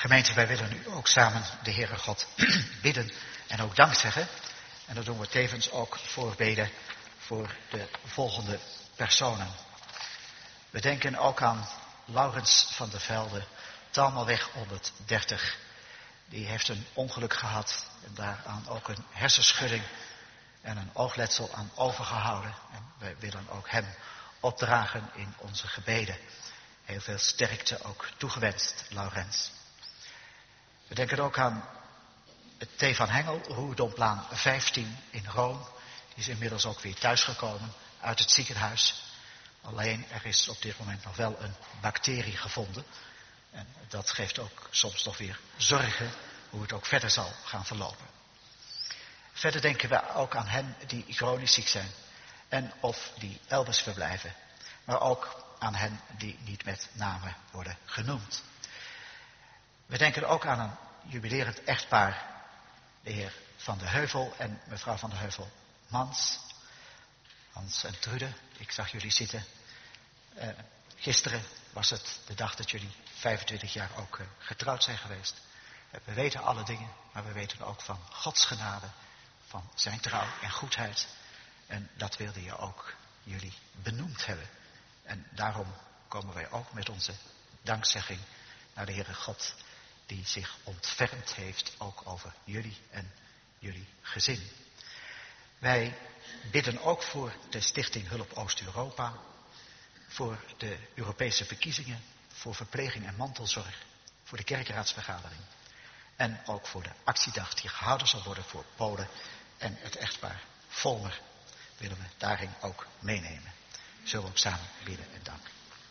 Gemeente, wij willen nu ook samen de Heere God bidden en ook dank zeggen. En dat doen we tevens ook voorbeden voor de volgende personen. We denken ook aan Laurens van der Velde, Talmelweg honderddertig. Die heeft een ongeluk gehad en daaraan ook een hersenschudding en een oogletsel aan overgehouden. En wij willen ook hem opdragen in onze gebeden. Heel veel sterkte ook toegewenst, Laurens. We denken ook aan het T. van Hengel, Roerdomplaan vijftien in Rome. Die is inmiddels ook weer thuisgekomen uit het ziekenhuis. Alleen er is op dit moment nog wel een bacterie gevonden. En dat geeft ook soms nog weer zorgen hoe het ook verder zal gaan verlopen. Verder denken we ook aan hen die chronisch ziek zijn en of die elders verblijven. Maar ook aan hen die niet met namen worden genoemd. We denken ook aan een jubilerend echtpaar, de heer Van de Heuvel en mevrouw Van de Heuvel Mans. Hans en Trude, ik zag jullie zitten. Uh, gisteren was het de dag dat jullie vijfentwintig jaar ook uh, getrouwd zijn geweest. Uh, we weten alle dingen, maar we weten ook van Gods genade, van zijn trouw en goedheid. En dat wilde je ook jullie benoemd hebben. En daarom komen wij ook met onze dankzegging naar de Heere God, die zich ontfermd heeft ook over jullie en jullie gezin. Wij bidden ook voor de Stichting Hulp Oost-Europa, voor de Europese verkiezingen, voor verpleging en mantelzorg, voor de kerkraadsvergadering en ook voor de actiedag die gehouden zal worden voor Polen en het echtpaar Volmer willen we daarin ook meenemen. Zullen we ook samen bidden en danken.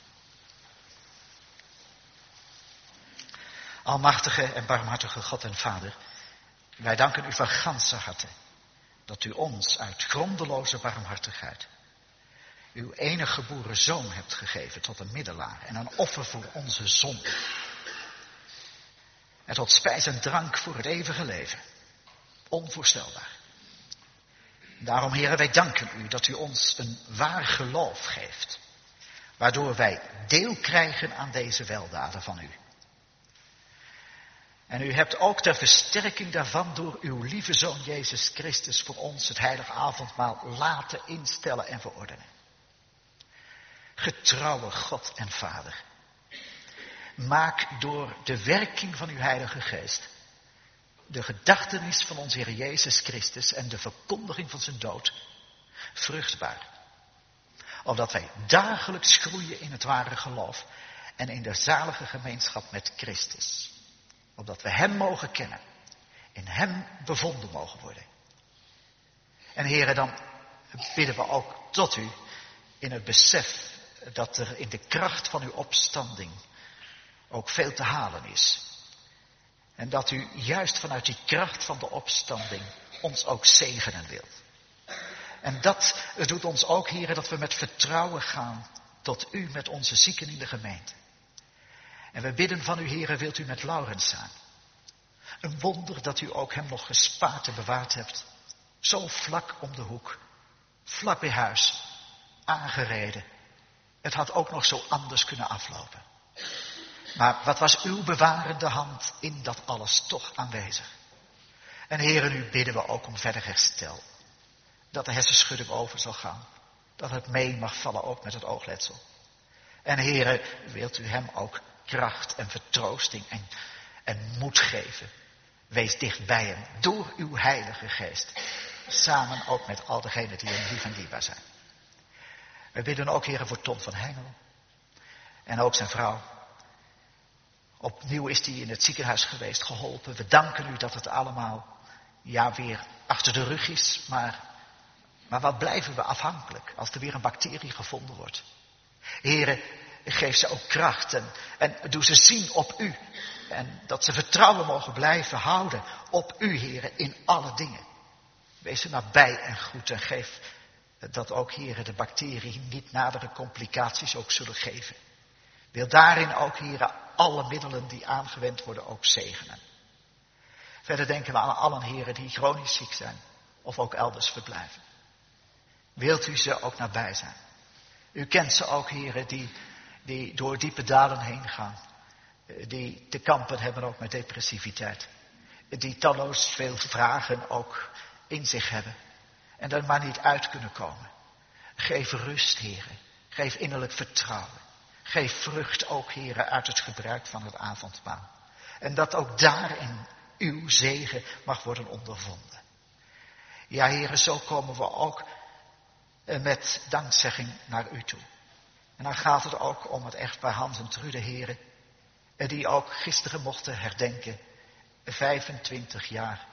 Almachtige en barmhartige God en Vader, wij danken u van ganse harte dat u ons uit grondeloze barmhartigheid uw enige geboren zoon hebt gegeven tot een middelaar en een offer voor onze zonde. En tot spijs en drank voor het eeuwige leven. Onvoorstelbaar. Daarom, heren, wij danken u dat u ons een waar geloof geeft, waardoor wij deel krijgen aan deze weldaden van u. En u hebt ook ter versterking daarvan door uw lieve Zoon Jezus Christus voor ons het heilige avondmaal laten instellen en verordenen. Getrouwe God en Vader, maak door de werking van uw Heilige Geest de gedachtenis van onze Heer Jezus Christus en de verkondiging van zijn dood vruchtbaar. Opdat wij dagelijks groeien in het ware geloof en in de zalige gemeenschap met Christus. Opdat we hem mogen kennen, in hem bevonden mogen worden. En heren, dan bidden we ook tot u in het besef dat er in de kracht van uw opstanding ook veel te halen is. En dat u juist vanuit die kracht van de opstanding ons ook zegenen wilt. En dat doet ons ook, heren, dat we met vertrouwen gaan tot u met onze zieken in de gemeente. En we bidden van u, heren, wilt u met Laurens zijn. Een wonder dat u ook hem nog gespaard en bewaard hebt. Zo vlak om de hoek, vlak bij huis, aangereden. Het had ook nog zo anders kunnen aflopen. Maar wat was uw bewarende hand in dat alles toch aanwezig? En heren, nu bidden we ook om verder herstel. Dat de hersenschudding over zal gaan. Dat het mee mag vallen ook met het oogletsel. En heren, wilt u hem ook kracht en vertroosting en, en moed geven. Wees dicht bij hem door uw Heilige Geest. Samen ook met al degenen die hem lief en dierbaar zijn. We bidden ook, heren, voor Ton van Hengel. En ook zijn vrouw. Opnieuw is hij in het ziekenhuis geweest, geholpen. We danken u dat het allemaal, ja, weer achter de rug is. Maar, maar wat blijven we afhankelijk als er weer een bacterie gevonden wordt? Heren, geef ze ook kracht en, en doe ze zien op u. En dat ze vertrouwen mogen blijven houden op u, heren, in alle dingen. Wees er nabij en goed en geef dat ook, heren, de bacterie niet nadere complicaties ook zullen geven. Wil daarin ook, heren, alle middelen die aangewend worden ook zegenen. Verder denken we aan allen, heren, die chronisch ziek zijn of ook elders verblijven. Wilt u ze ook nabij zijn? U kent ze ook, heren, die, die door diepe dalen heen gaan. die te kampen hebben ook met depressiviteit. Die talloos veel vragen ook in zich hebben. En er maar niet uit kunnen komen. Geef rust, heren. Geef innerlijk vertrouwen. Geef vrucht ook, heren, uit het gebruik van het avondmaal. En dat ook daarin uw zegen mag worden ondervonden. Ja, heren, zo komen we ook met dankzegging naar u toe. En dan gaat het ook om het echtpaar Hans en Trude, heren, die ook gisteren mochten herdenken vijfentwintig jaar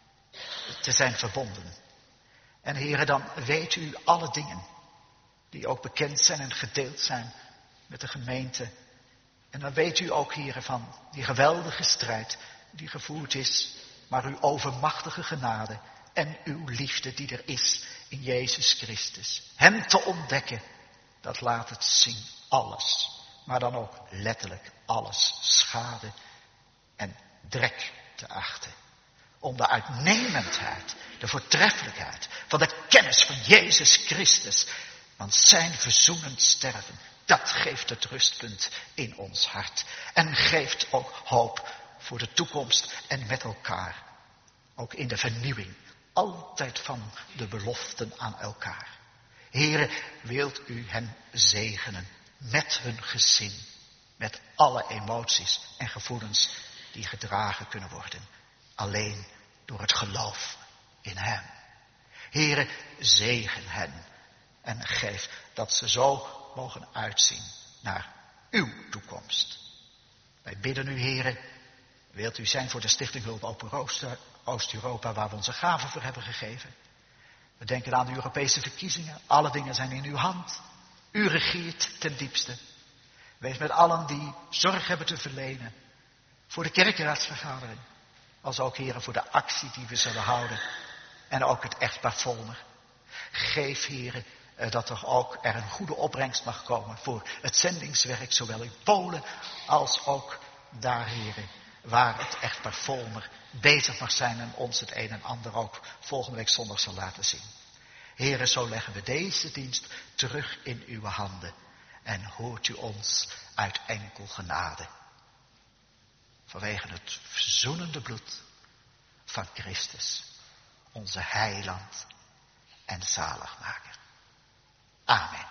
te zijn verbonden. En heren, dan weet u alle dingen die ook bekend zijn en gedeeld zijn met de gemeente. En dan weet u ook, heren, van die geweldige strijd die gevoerd is, maar uw overmachtige genade en uw liefde die er is in Jezus Christus. Hem te ontdekken, dat laat het zien, alles. Maar dan ook letterlijk alles, schade en drek te achten. Om de uitnemendheid, de voortreffelijkheid van de kennis van Jezus Christus, van zijn verzoenend sterven, dat geeft het rustpunt in ons hart. En geeft ook hoop voor de toekomst en met elkaar. Ook in de vernieuwing, altijd van de beloften aan elkaar. Heere, wilt u hen zegenen met hun gezin, met alle emoties en gevoelens die gedragen kunnen worden. Alleen door het geloof in hem. Heere, zegen hen en geef dat ze zo mogen uitzien naar uw toekomst. Wij bidden u, Heere, wilt u zijn voor de Stichting Hulp Open Oost-Europa, waar we onze gaven voor hebben gegeven. We denken aan de Europese verkiezingen. Alle dingen zijn in uw hand. U regeert ten diepste. Wees met allen die zorg hebben te verlenen voor de kerkenraadsvergadering. Als ook, heren, voor de actie die we zullen houden. En ook het echtpaar Volmer. Geef, heren, dat er ook er een goede opbrengst mag komen voor het zendingswerk, zowel in Polen als ook daar, heren, waar het echtpaar Volmer bezig mag zijn en ons het een en ander ook volgende week zondag zal laten zien. Heren, zo leggen we deze dienst terug in uw handen en hoort u ons uit enkel genade. Vanwege het verzoenende bloed van Christus, onze heiland en zaligmaker. Amen.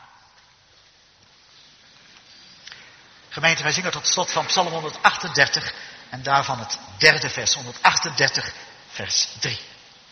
Gemeente, wij zingen tot slot van Psalm honderdachtendertig en daarvan het derde vers, honderdachtendertig vers drie.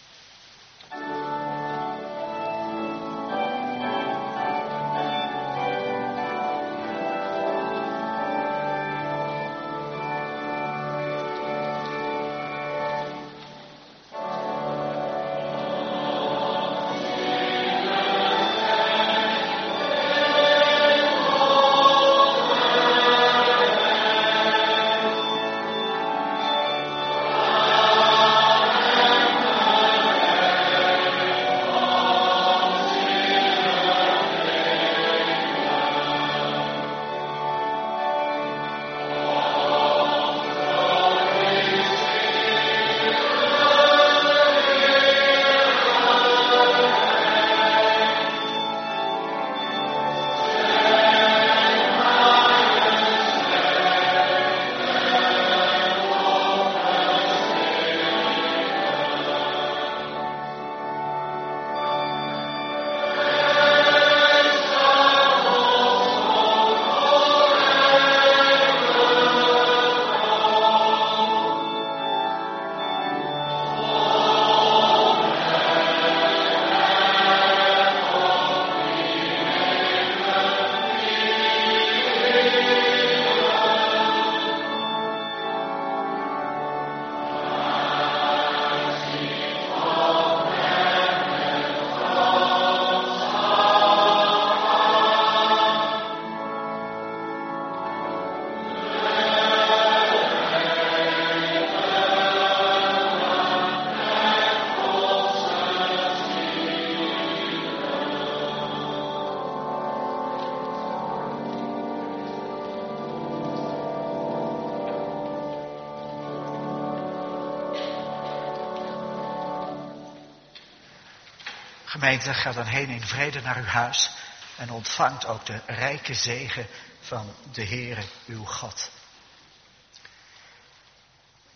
Gemeente, ga dan heen in vrede naar uw huis en ontvangt ook de rijke zegen van de Heere uw God.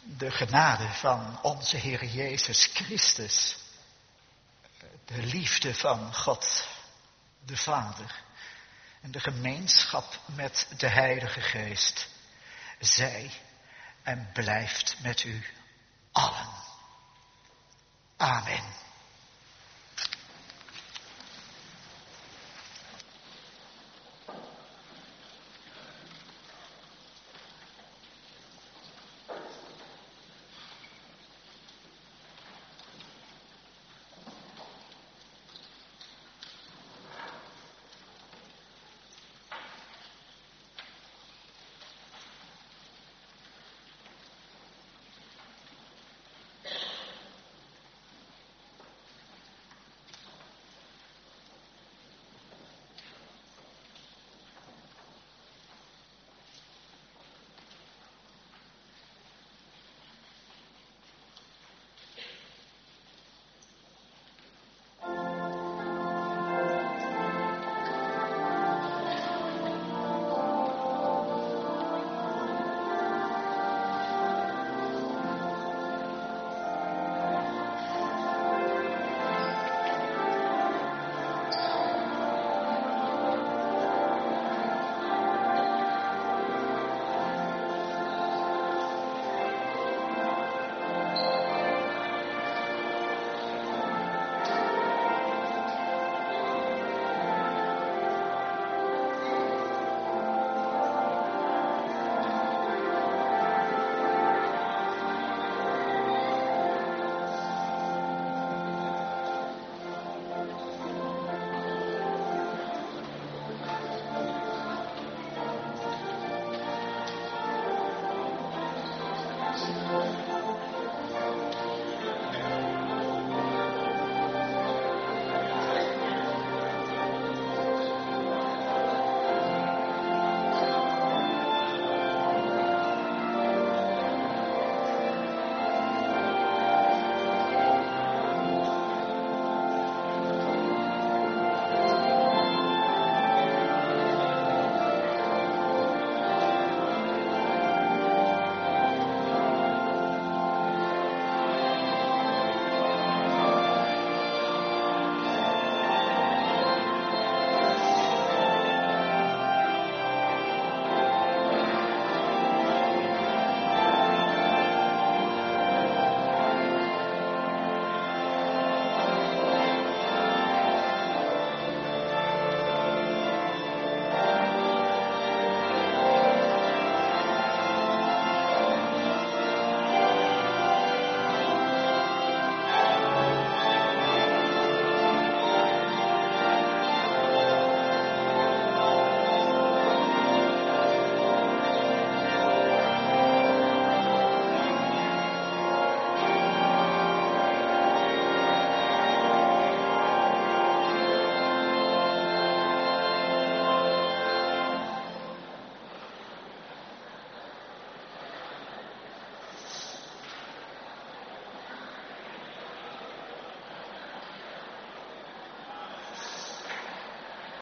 De genade van onze Heer Jezus Christus, de liefde van God, de Vader, en de gemeenschap met de Heilige Geest, zij en blijft met u allen. Amen.